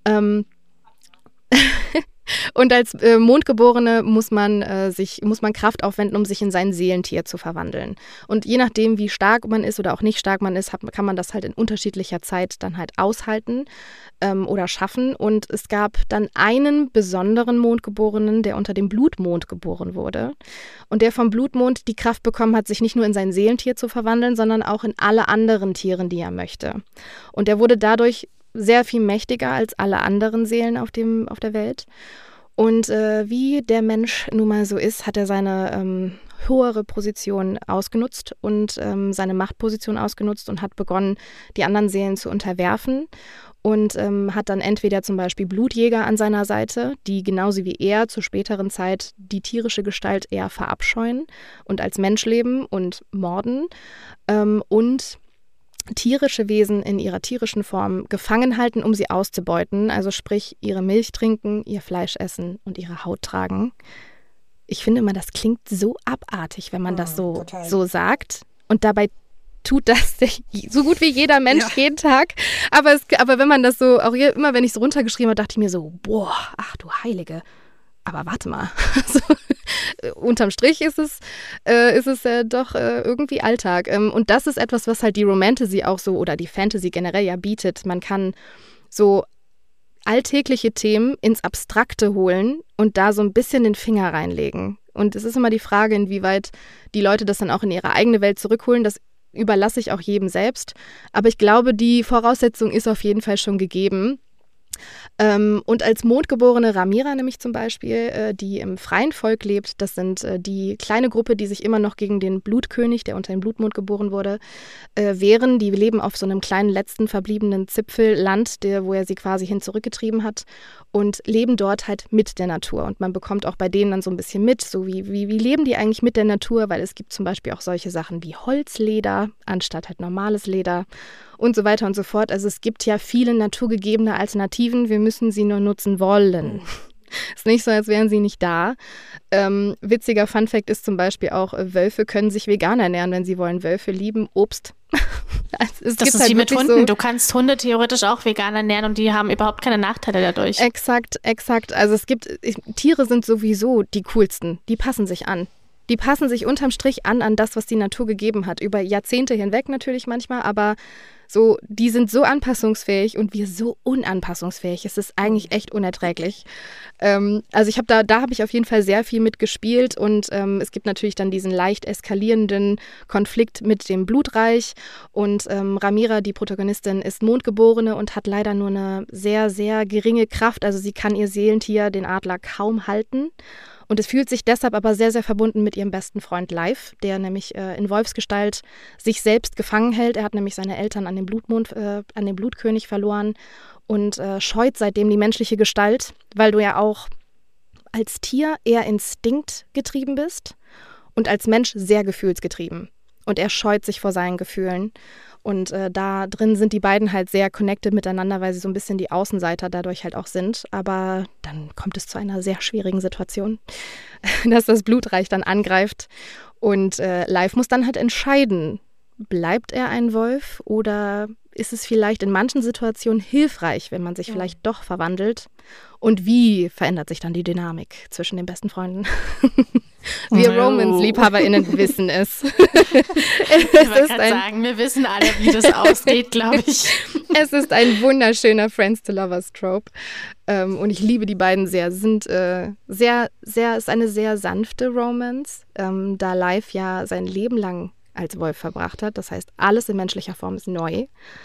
Und als Mondgeborene muss man Kraft aufwenden, um sich in sein Seelentier zu verwandeln. Und je nachdem, wie stark man ist oder auch nicht stark man ist, kann man das halt in unterschiedlicher Zeit dann halt aushalten oder schaffen. Und es gab dann einen besonderen Mondgeborenen, der unter dem Blutmond geboren wurde. Und der vom Blutmond die Kraft bekommen hat, sich nicht nur in sein Seelentier zu verwandeln, sondern auch in alle anderen Tieren, die er möchte. Und er wurde dadurch sehr viel mächtiger als alle anderen Seelen auf der Welt. Und wie der Mensch nun mal so ist, hat er seine höhere Position ausgenutzt und seine Machtposition ausgenutzt und hat begonnen, die anderen Seelen zu unterwerfen. Und hat dann entweder zum Beispiel Blutjäger an seiner Seite, die genauso wie er zur späteren Zeit die tierische Gestalt eher verabscheuen und als Mensch leben und morden, und tierische Wesen in ihrer tierischen Form gefangen halten, um sie auszubeuten, also sprich ihre Milch trinken, ihr Fleisch essen und ihre Haut tragen. Ich finde immer, das klingt so abartig, wenn man das so sagt. Und dabei tut das so gut wie jeder Mensch jeden Tag. Aber wenn man das so, auch immer wenn ich es runtergeschrieben habe, dachte ich mir so, boah, ach du Heilige. Aber warte mal. Also, unterm Strich ist es doch irgendwie Alltag. Und das ist etwas, was halt die Romantasy auch so oder die Fantasy generell ja bietet. Man kann so alltägliche Themen ins Abstrakte holen und da so ein bisschen den Finger reinlegen. Und es ist immer die Frage, inwieweit die Leute das dann auch in ihre eigene Welt zurückholen. Das überlasse ich auch jedem selbst. Aber ich glaube, die Voraussetzung ist auf jeden Fall schon gegeben. Und als mondgeborene Rhameira nämlich zum Beispiel, die im freien Volk lebt, das sind die kleine Gruppe, die sich immer noch gegen den Blutkönig, der unter dem Blutmond geboren wurde, wehren. Die leben auf so einem kleinen letzten verbliebenen Zipfelland, wo er sie quasi hin zurückgetrieben hat und leben dort halt mit der Natur. Und man bekommt auch bei denen dann so ein bisschen mit, so wie leben die eigentlich mit der Natur, weil es gibt zum Beispiel auch solche Sachen wie Holzleder anstatt halt normales Leder und so weiter und so fort. Also es gibt ja viele naturgegebene Alternativen, wir müssen sie nur nutzen wollen. Ist nicht so, als wären sie nicht da. Witziger Funfact ist zum Beispiel auch, Wölfe können sich vegan ernähren, wenn sie wollen. Wölfe lieben Obst. Das ist halt wie mit Hunden. So, du kannst Hunde theoretisch auch vegan ernähren und die haben überhaupt keine Nachteile dadurch. Exakt. Also Tiere sind sowieso die coolsten. Die passen sich an. Die passen sich unterm Strich an das, was die Natur gegeben hat. Über Jahrzehnte hinweg natürlich manchmal, aber so, die sind so anpassungsfähig und wir so unanpassungsfähig. Es ist eigentlich echt unerträglich. Also da habe ich auf jeden Fall sehr viel mitgespielt und es gibt natürlich dann diesen leicht eskalierenden Konflikt mit dem Blutreich und Rhameira, die Protagonistin, ist Mondgeborene und hat leider nur eine sehr, sehr geringe Kraft. Also sie kann ihr Seelentier, den Adler, kaum halten. Und es fühlt sich deshalb aber sehr, sehr verbunden mit ihrem besten Freund Leif, der nämlich in Wolfsgestalt sich selbst gefangen hält. Er hat nämlich seine Eltern an den Blutkönig verloren und scheut seitdem die menschliche Gestalt, weil du ja auch als Tier eher instinktgetrieben bist und als Mensch sehr gefühlsgetrieben. Und er scheut sich vor seinen Gefühlen. Und da drin sind die beiden halt sehr connected miteinander, weil sie so ein bisschen die Außenseiter dadurch halt auch sind. Aber dann kommt es zu einer sehr schwierigen Situation, dass das Blutreich dann angreift. Und Leif muss dann halt entscheiden, bleibt er ein Wolf oder ist es vielleicht in manchen Situationen hilfreich, wenn man sich vielleicht doch verwandelt? Und wie verändert sich dann die Dynamik zwischen den besten Freunden? Wir Romance-LiebhaberInnen wissen es. Wir wissen alle, wie das ausgeht, glaube ich. Es ist ein wunderschöner Friends-to-Lovers-Trope. Und ich liebe die beiden sehr. Es ist eine sehr sanfte Romance, da Leif ja sein Leben lang als Wolf verbracht hat. Das heißt, alles in menschlicher Form ist neu.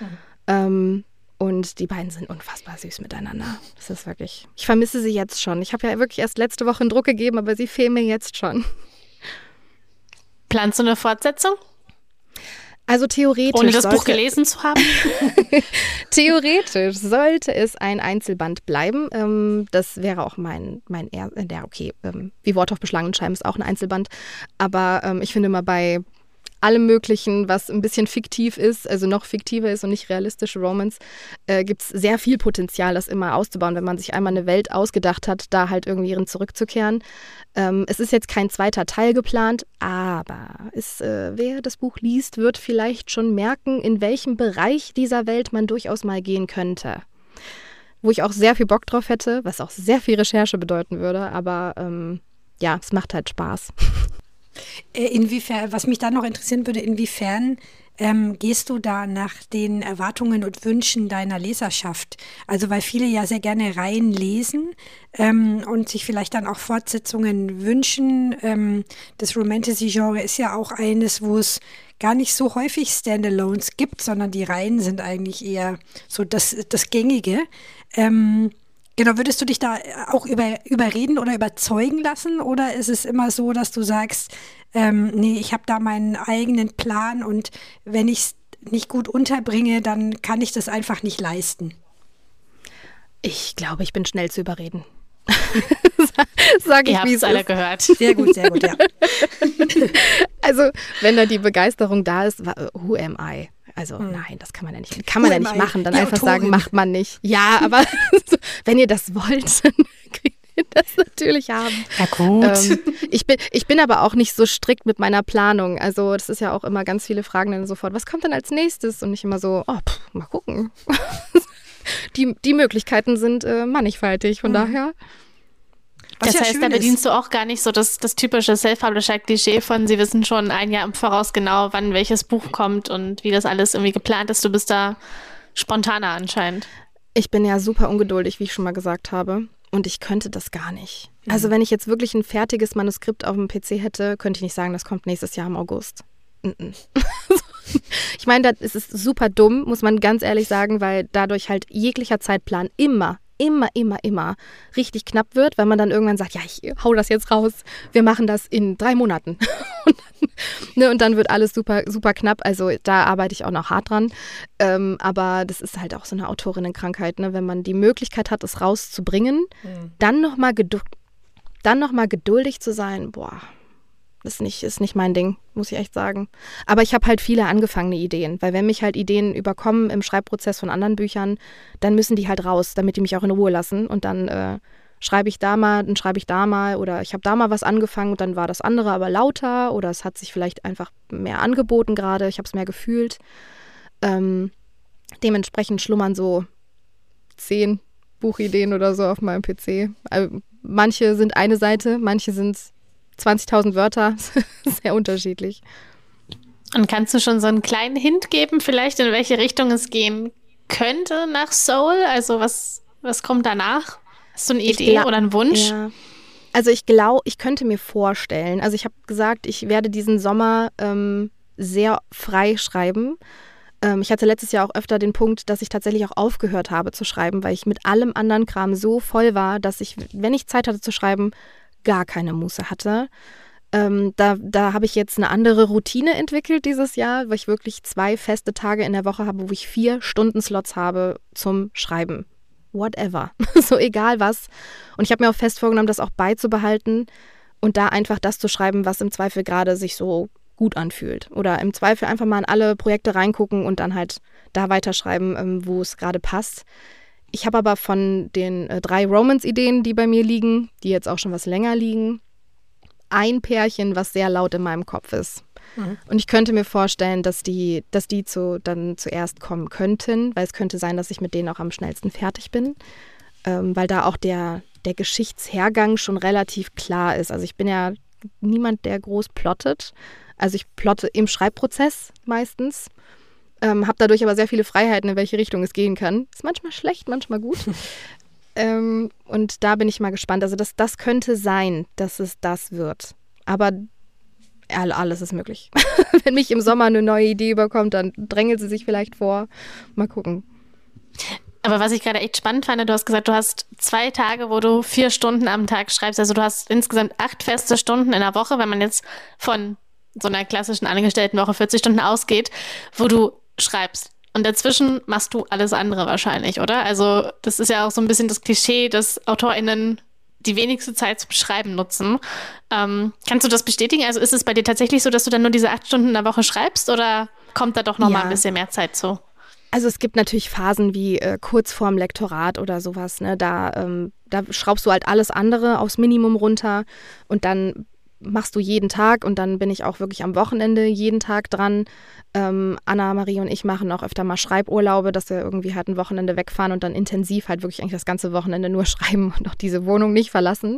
Und die beiden sind unfassbar süß miteinander. Das ist wirklich, ich vermisse sie jetzt schon. Ich habe ja wirklich erst letzte Woche einen Druck gegeben, aber sie fehlen mir jetzt schon. Planst du eine Fortsetzung? Also theoretisch. Ohne das Buch gelesen zu haben? Theoretisch sollte es ein Einzelband bleiben. Das wäre auch wie Wort auf beschlagenen Scheiben ist auch ein Einzelband. Aber ich finde mal bei allem Möglichen, was ein bisschen fiktiv ist, also noch fiktiver ist und nicht realistische Romance, gibt es sehr viel Potenzial, das immer auszubauen, wenn man sich einmal eine Welt ausgedacht hat, da halt irgendwie zurückzukehren. Es ist jetzt kein zweiter Teil geplant, aber wer das Buch liest, wird vielleicht schon merken, in welchem Bereich dieser Welt man durchaus mal gehen könnte. Wo ich auch sehr viel Bock drauf hätte, was auch sehr viel Recherche bedeuten würde, aber es macht halt Spaß. Inwiefern, was mich da noch interessieren würde, inwiefern gehst du da nach den Erwartungen und Wünschen deiner Leserschaft? Also weil viele ja sehr gerne Reihen lesen und sich vielleicht dann auch Fortsetzungen wünschen. Das Romantasy-Genre ist ja auch eines, wo es gar nicht so häufig Standalones gibt, sondern die Reihen sind eigentlich eher so das Gängige. Genau, würdest du dich da auch überreden oder überzeugen lassen? Oder ist es immer so, dass du sagst, nee, ich habe da meinen eigenen Plan und wenn ich es nicht gut unterbringe, dann kann ich das einfach nicht leisten? Ich glaube, ich bin schnell zu überreden. Sag ich, wie es alle ist. gehört. Sehr gut, ja. Also, wenn da die Begeisterung da ist, who am I? Also nein, das kann man ja nicht. Kann man ja nicht machen. Dann einfach sagen, macht man nicht. Ja, aber wenn ihr das wollt, dann kriegt ihr das natürlich haben. Ja gut. Ich bin aber auch nicht so strikt mit meiner Planung. Also das ist ja auch immer ganz viele Fragen dann sofort, was kommt denn als nächstes? Und nicht immer so, mal gucken. Die Möglichkeiten sind mannigfaltig, von daher. Das heißt, da bedienst du auch gar nicht so das typische Self-Publisher-Klischee von, sie wissen schon ein Jahr im Voraus genau, wann welches Buch kommt und wie das alles irgendwie geplant ist. Du bist da spontaner anscheinend. Ich bin ja super ungeduldig, wie ich schon mal gesagt habe. Und ich könnte das gar nicht. Also wenn ich jetzt wirklich ein fertiges Manuskript auf dem PC hätte, könnte ich nicht sagen, das kommt nächstes Jahr im August. Ich meine, das ist super dumm, muss man ganz ehrlich sagen, weil dadurch halt jeglicher Zeitplan immer richtig knapp wird, weil man dann irgendwann sagt, ja, ich hau das jetzt raus, wir machen das in 3 Monaten. Und dann wird alles super, super knapp. Also da arbeite ich auch noch hart dran. Aber das ist halt auch so eine Autorinnenkrankheit, ne? Wenn man die Möglichkeit hat, es rauszubringen, dann noch mal geduldig zu sein, ist nicht mein Ding, muss ich echt sagen. Aber ich habe halt viele angefangene Ideen, weil wenn mich halt Ideen überkommen im Schreibprozess von anderen Büchern, dann müssen die halt raus, damit die mich auch in Ruhe lassen. Und dann schreibe ich da mal oder ich habe da mal was angefangen und dann war das andere aber lauter oder es hat sich vielleicht einfach mehr angeboten gerade, ich habe es mehr gefühlt. Dementsprechend schlummern so 10 Buchideen oder so auf meinem PC. Also, manche sind eine Seite, manche sind 20.000 Wörter, sehr unterschiedlich. Und kannst du schon so einen kleinen Hint geben, vielleicht in welche Richtung es gehen könnte nach Soul? Also was kommt danach? Hast du eine Idee oder einen Wunsch? Ja. Also ich glaube, ich könnte mir vorstellen, also ich habe gesagt, ich werde diesen Sommer sehr frei schreiben. Ich hatte letztes Jahr auch öfter den Punkt, dass ich tatsächlich auch aufgehört habe zu schreiben, weil ich mit allem anderen Kram so voll war, dass ich, wenn ich Zeit hatte zu schreiben, gar keine Muße hatte. Da habe ich jetzt eine andere Routine entwickelt dieses Jahr, weil ich wirklich 2 feste Tage in der Woche habe, wo ich 4 Stunden-Slots habe zum Schreiben. Whatever. So egal was. Und ich habe mir auch fest vorgenommen, das auch beizubehalten und da einfach das zu schreiben, was im Zweifel gerade sich so gut anfühlt. Oder im Zweifel einfach mal in alle Projekte reingucken und dann halt da weiterschreiben, wo es gerade passt. Ich habe aber von den 3 Romance-Ideen, die bei mir liegen, die jetzt auch schon was länger liegen, ein Pärchen, was sehr laut in meinem Kopf ist. Und ich könnte mir vorstellen, dass die dann zuerst kommen könnten, weil es könnte sein, dass ich mit denen auch am schnellsten fertig bin, weil da auch der Geschichtshergang schon relativ klar ist. Also ich bin ja niemand, der groß plottet. Also ich plotte im Schreibprozess meistens. Habe dadurch aber sehr viele Freiheiten, in welche Richtung es gehen kann. Ist manchmal schlecht, manchmal gut. Und da bin ich mal gespannt. Also das könnte sein, dass es das wird. Aber alles ist möglich. Wenn mich im Sommer eine neue Idee überkommt, dann drängelt sie sich vielleicht vor. Mal gucken. Aber was ich gerade echt spannend fand, du hast gesagt, du hast 2 Tage, wo du 4 Stunden am Tag schreibst. Also du hast insgesamt 8 feste Stunden in der Woche, wenn man jetzt von so einer klassischen Angestelltenwoche 40 Stunden ausgeht, wo du schreibst. Und dazwischen machst du alles andere wahrscheinlich, oder? Also das ist ja auch so ein bisschen das Klischee, dass AutorInnen die wenigste Zeit zum Schreiben nutzen. Kannst du das bestätigen? Also ist es bei dir tatsächlich so, dass du dann nur diese 8 Stunden in der Woche schreibst oder kommt da doch noch mal ein bisschen mehr Zeit zu? Also es gibt natürlich Phasen wie kurz vorm Lektorat oder sowas. Ne? Da schraubst du halt alles andere aufs Minimum runter und dann machst du jeden Tag und dann bin ich auch wirklich am Wochenende jeden Tag dran. Anna-Marie und ich machen auch öfter mal Schreiburlaube, dass wir irgendwie halt ein Wochenende wegfahren und dann intensiv halt wirklich eigentlich das ganze Wochenende nur schreiben und auch diese Wohnung nicht verlassen.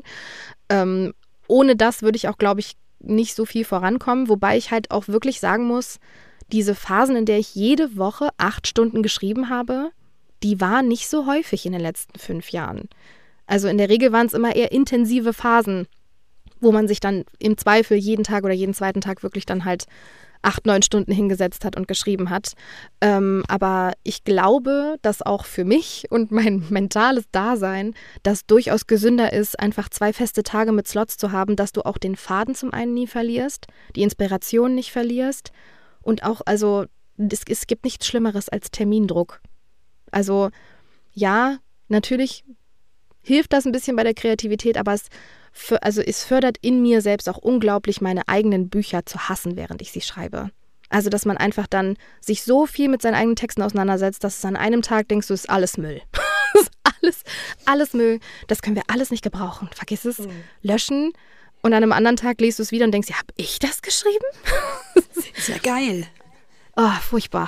Ohne das würde ich auch, glaube ich, nicht so viel vorankommen, wobei ich halt auch wirklich sagen muss, diese Phasen, in der ich jede Woche 8 Stunden geschrieben habe, die waren nicht so häufig in den letzten 5 Jahren. Also in der Regel waren es immer eher intensive Phasen, wo man sich dann im Zweifel jeden Tag oder jeden zweiten Tag wirklich dann halt 8-9 Stunden hingesetzt hat und geschrieben hat. Aber ich glaube, dass auch für mich und mein mentales Dasein das durchaus gesünder ist, einfach 2 feste Tage mit Slots zu haben, dass du auch den Faden zum einen nie verlierst, die Inspiration nicht verlierst und auch, also es gibt nichts Schlimmeres als Termindruck. Also ja, natürlich hilft das ein bisschen bei der Kreativität, aber es fördert in mir selbst auch unglaublich, meine eigenen Bücher zu hassen, während ich sie schreibe. Also, dass man einfach dann sich so viel mit seinen eigenen Texten auseinandersetzt, dass es an einem Tag denkst, du, ist alles Müll. Das ist alles Müll. Das können wir alles nicht gebrauchen. Vergiss es, löschen. Und an einem anderen Tag liest du es wieder und denkst, ja, habe ich das geschrieben? Ist ja geil. Oh, furchtbar.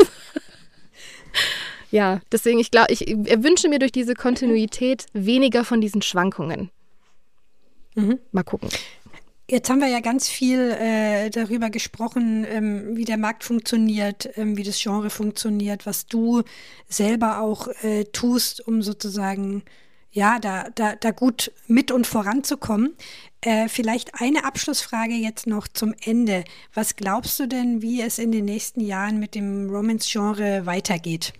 Ja, deswegen, ich wünsche mir durch diese Kontinuität weniger von diesen Schwankungen. Mal gucken. Jetzt haben wir ja ganz viel darüber gesprochen, wie der Markt funktioniert, wie das Genre funktioniert, was du selber auch tust, um sozusagen ja da gut mit und voranzukommen. Vielleicht eine Abschlussfrage jetzt noch zum Ende. Was glaubst du denn, wie es in den nächsten Jahren mit dem Romance-Genre weitergeht?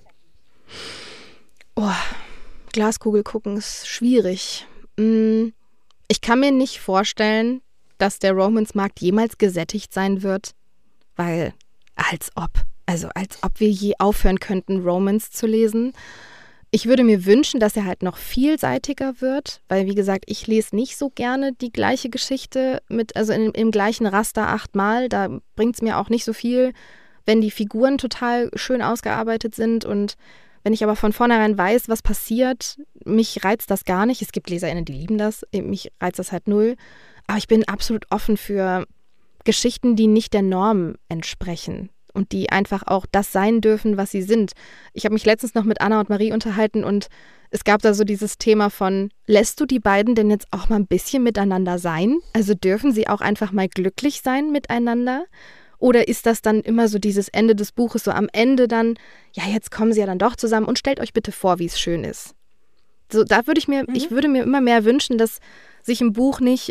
Oh, Glaskugel gucken ist schwierig. Ich kann mir nicht vorstellen, dass der Romance-Markt jemals gesättigt sein wird, weil als ob wir je aufhören könnten, Romance zu lesen. Ich würde mir wünschen, dass er halt noch vielseitiger wird, weil, wie gesagt, ich lese nicht so gerne die gleiche Geschichte im gleichen Raster 8-mal. Da bringt es mir auch nicht so viel, wenn die Figuren total schön ausgearbeitet sind und wenn ich aber von vornherein weiß, was passiert, mich reizt das gar nicht. Es gibt LeserInnen, die lieben das, mich reizt das halt null. Aber ich bin absolut offen für Geschichten, die nicht der Norm entsprechen und die einfach auch das sein dürfen, was sie sind. Ich habe mich letztens noch mit Anna und Marie unterhalten und es gab da so dieses Thema von, lässt du die beiden denn jetzt auch mal ein bisschen miteinander sein? Also dürfen sie auch einfach mal glücklich sein miteinander? Oder ist das dann immer so dieses Ende des Buches, so am Ende dann, ja, jetzt kommen sie ja dann doch zusammen und stellt euch bitte vor, wie es schön ist. So, da würde ich würde mir immer mehr wünschen, dass sich ein Buch nicht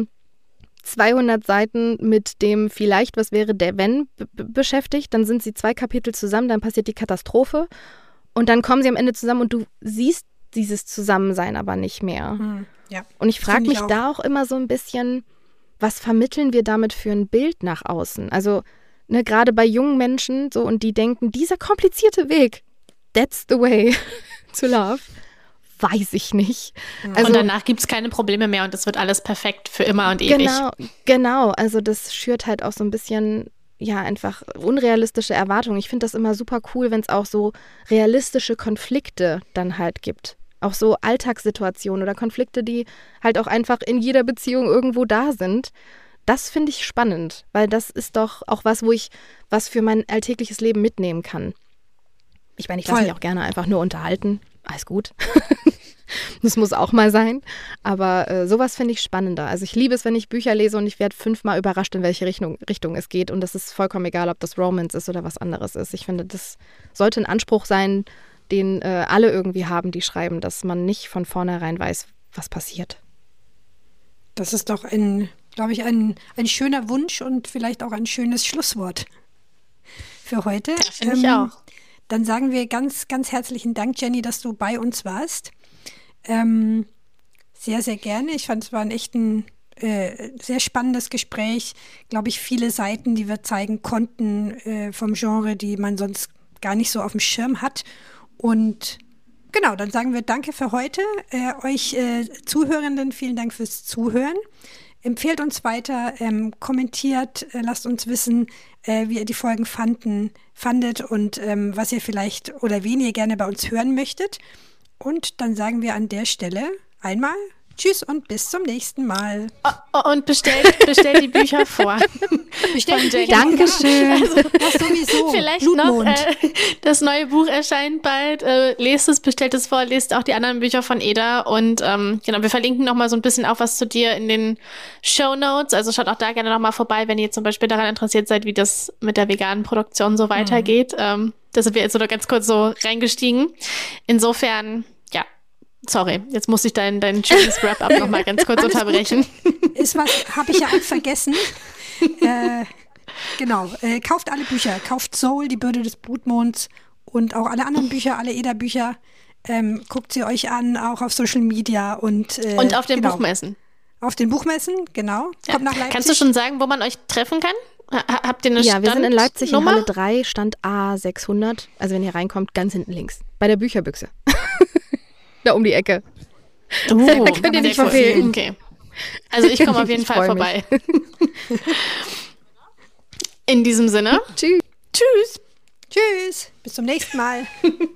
200 Seiten mit dem vielleicht, was wäre der Wenn beschäftigt, dann sind sie 2 Kapitel zusammen, dann passiert die Katastrophe und dann kommen sie am Ende zusammen und du siehst dieses Zusammensein aber nicht mehr. Ja, und ich frage mich da auch immer so ein bisschen, was vermitteln wir damit für ein Bild nach außen? Also gerade bei jungen Menschen so und die denken, dieser komplizierte Weg, that's the way to love, weiß ich nicht. Also, und danach gibt es keine Probleme mehr und es wird alles perfekt für immer und ewig. Genau. Also das schürt halt auch so ein bisschen, ja, einfach unrealistische Erwartungen. Ich finde das immer super cool, wenn es auch so realistische Konflikte dann halt gibt. Auch so Alltagssituationen oder Konflikte, die halt auch einfach in jeder Beziehung irgendwo da sind. Das finde ich spannend, weil das ist doch auch was für mein alltägliches Leben mitnehmen kann. Ich meine, ich lasse mich auch gerne einfach nur unterhalten. Alles gut. Das muss auch mal sein. Aber sowas finde ich spannender. Also ich liebe es, wenn ich Bücher lese und ich werde 5-mal überrascht, in welche Richtung es geht. Und das ist vollkommen egal, ob das Romance ist oder was anderes ist. Ich finde, das sollte ein Anspruch sein, den alle irgendwie haben, die schreiben, dass man nicht von vornherein weiß, was passiert. Das ist doch glaube ich, ein schöner Wunsch und vielleicht auch ein schönes Schlusswort für heute. Ja, finde ich auch. Dann sagen wir ganz, ganz herzlichen Dank, Jenny, dass du bei uns warst. Sehr, sehr gerne. Ich fand, es war ein sehr spannendes Gespräch. Glaube ich, viele Seiten, die wir zeigen konnten vom Genre, die man sonst gar nicht so auf dem Schirm hat. Und genau, dann sagen wir Danke für heute. Euch Zuhörenden, vielen Dank fürs Zuhören. Empfehlt uns weiter, kommentiert, lasst uns wissen, wie ihr die Folgen fandet und was ihr vielleicht oder wen ihr gerne bei uns hören möchtet. Und dann sagen wir an der Stelle einmal Tschüss und bis zum nächsten Mal. Und bestellt die Bücher vor. Bestellt die Bücher. Dankeschön. Also, das sowieso. Vielleicht Blutmond. noch, das neue Buch erscheint bald. Lest es, bestellt es vor, lest auch die anderen Bücher von Eda. Und genau, wir verlinken nochmal so ein bisschen auch was zu dir in den Shownotes. Also schaut auch da gerne nochmal vorbei, wenn ihr zum Beispiel daran interessiert seid, wie das mit der veganen Produktion so weitergeht. Da sind wir jetzt so ganz kurz so reingestiegen. Insofern, ja. Sorry, jetzt muss ich dein schönes Wrap-up nochmal ganz kurz unterbrechen. Ist was, habe ich ja auch vergessen. Genau. Kauft alle Bücher. Kauft Soul, die Bürde des Blutmonds und auch alle anderen Bücher, alle Eda-Bücher. Guckt sie euch an, auch auf Social Media und auf den Buchmessen. Auf den Buchmessen, genau. Kommt nach Leipzig. Kannst du schon sagen, wo man euch treffen kann? Habt ihr eine Ja, wir sind in Leipzig in Standnummer? Halle 3, Stand A600. Also wenn ihr reinkommt, ganz hinten links. Bei der Bücherbüchse. Da um die Ecke. Da könnt ihr nicht verfehlen. Okay. Also ich komme auf jeden Ich Fall freu vorbei. In diesem Sinne. Tschüss. Tschüss. Tschüss. Bis zum nächsten Mal.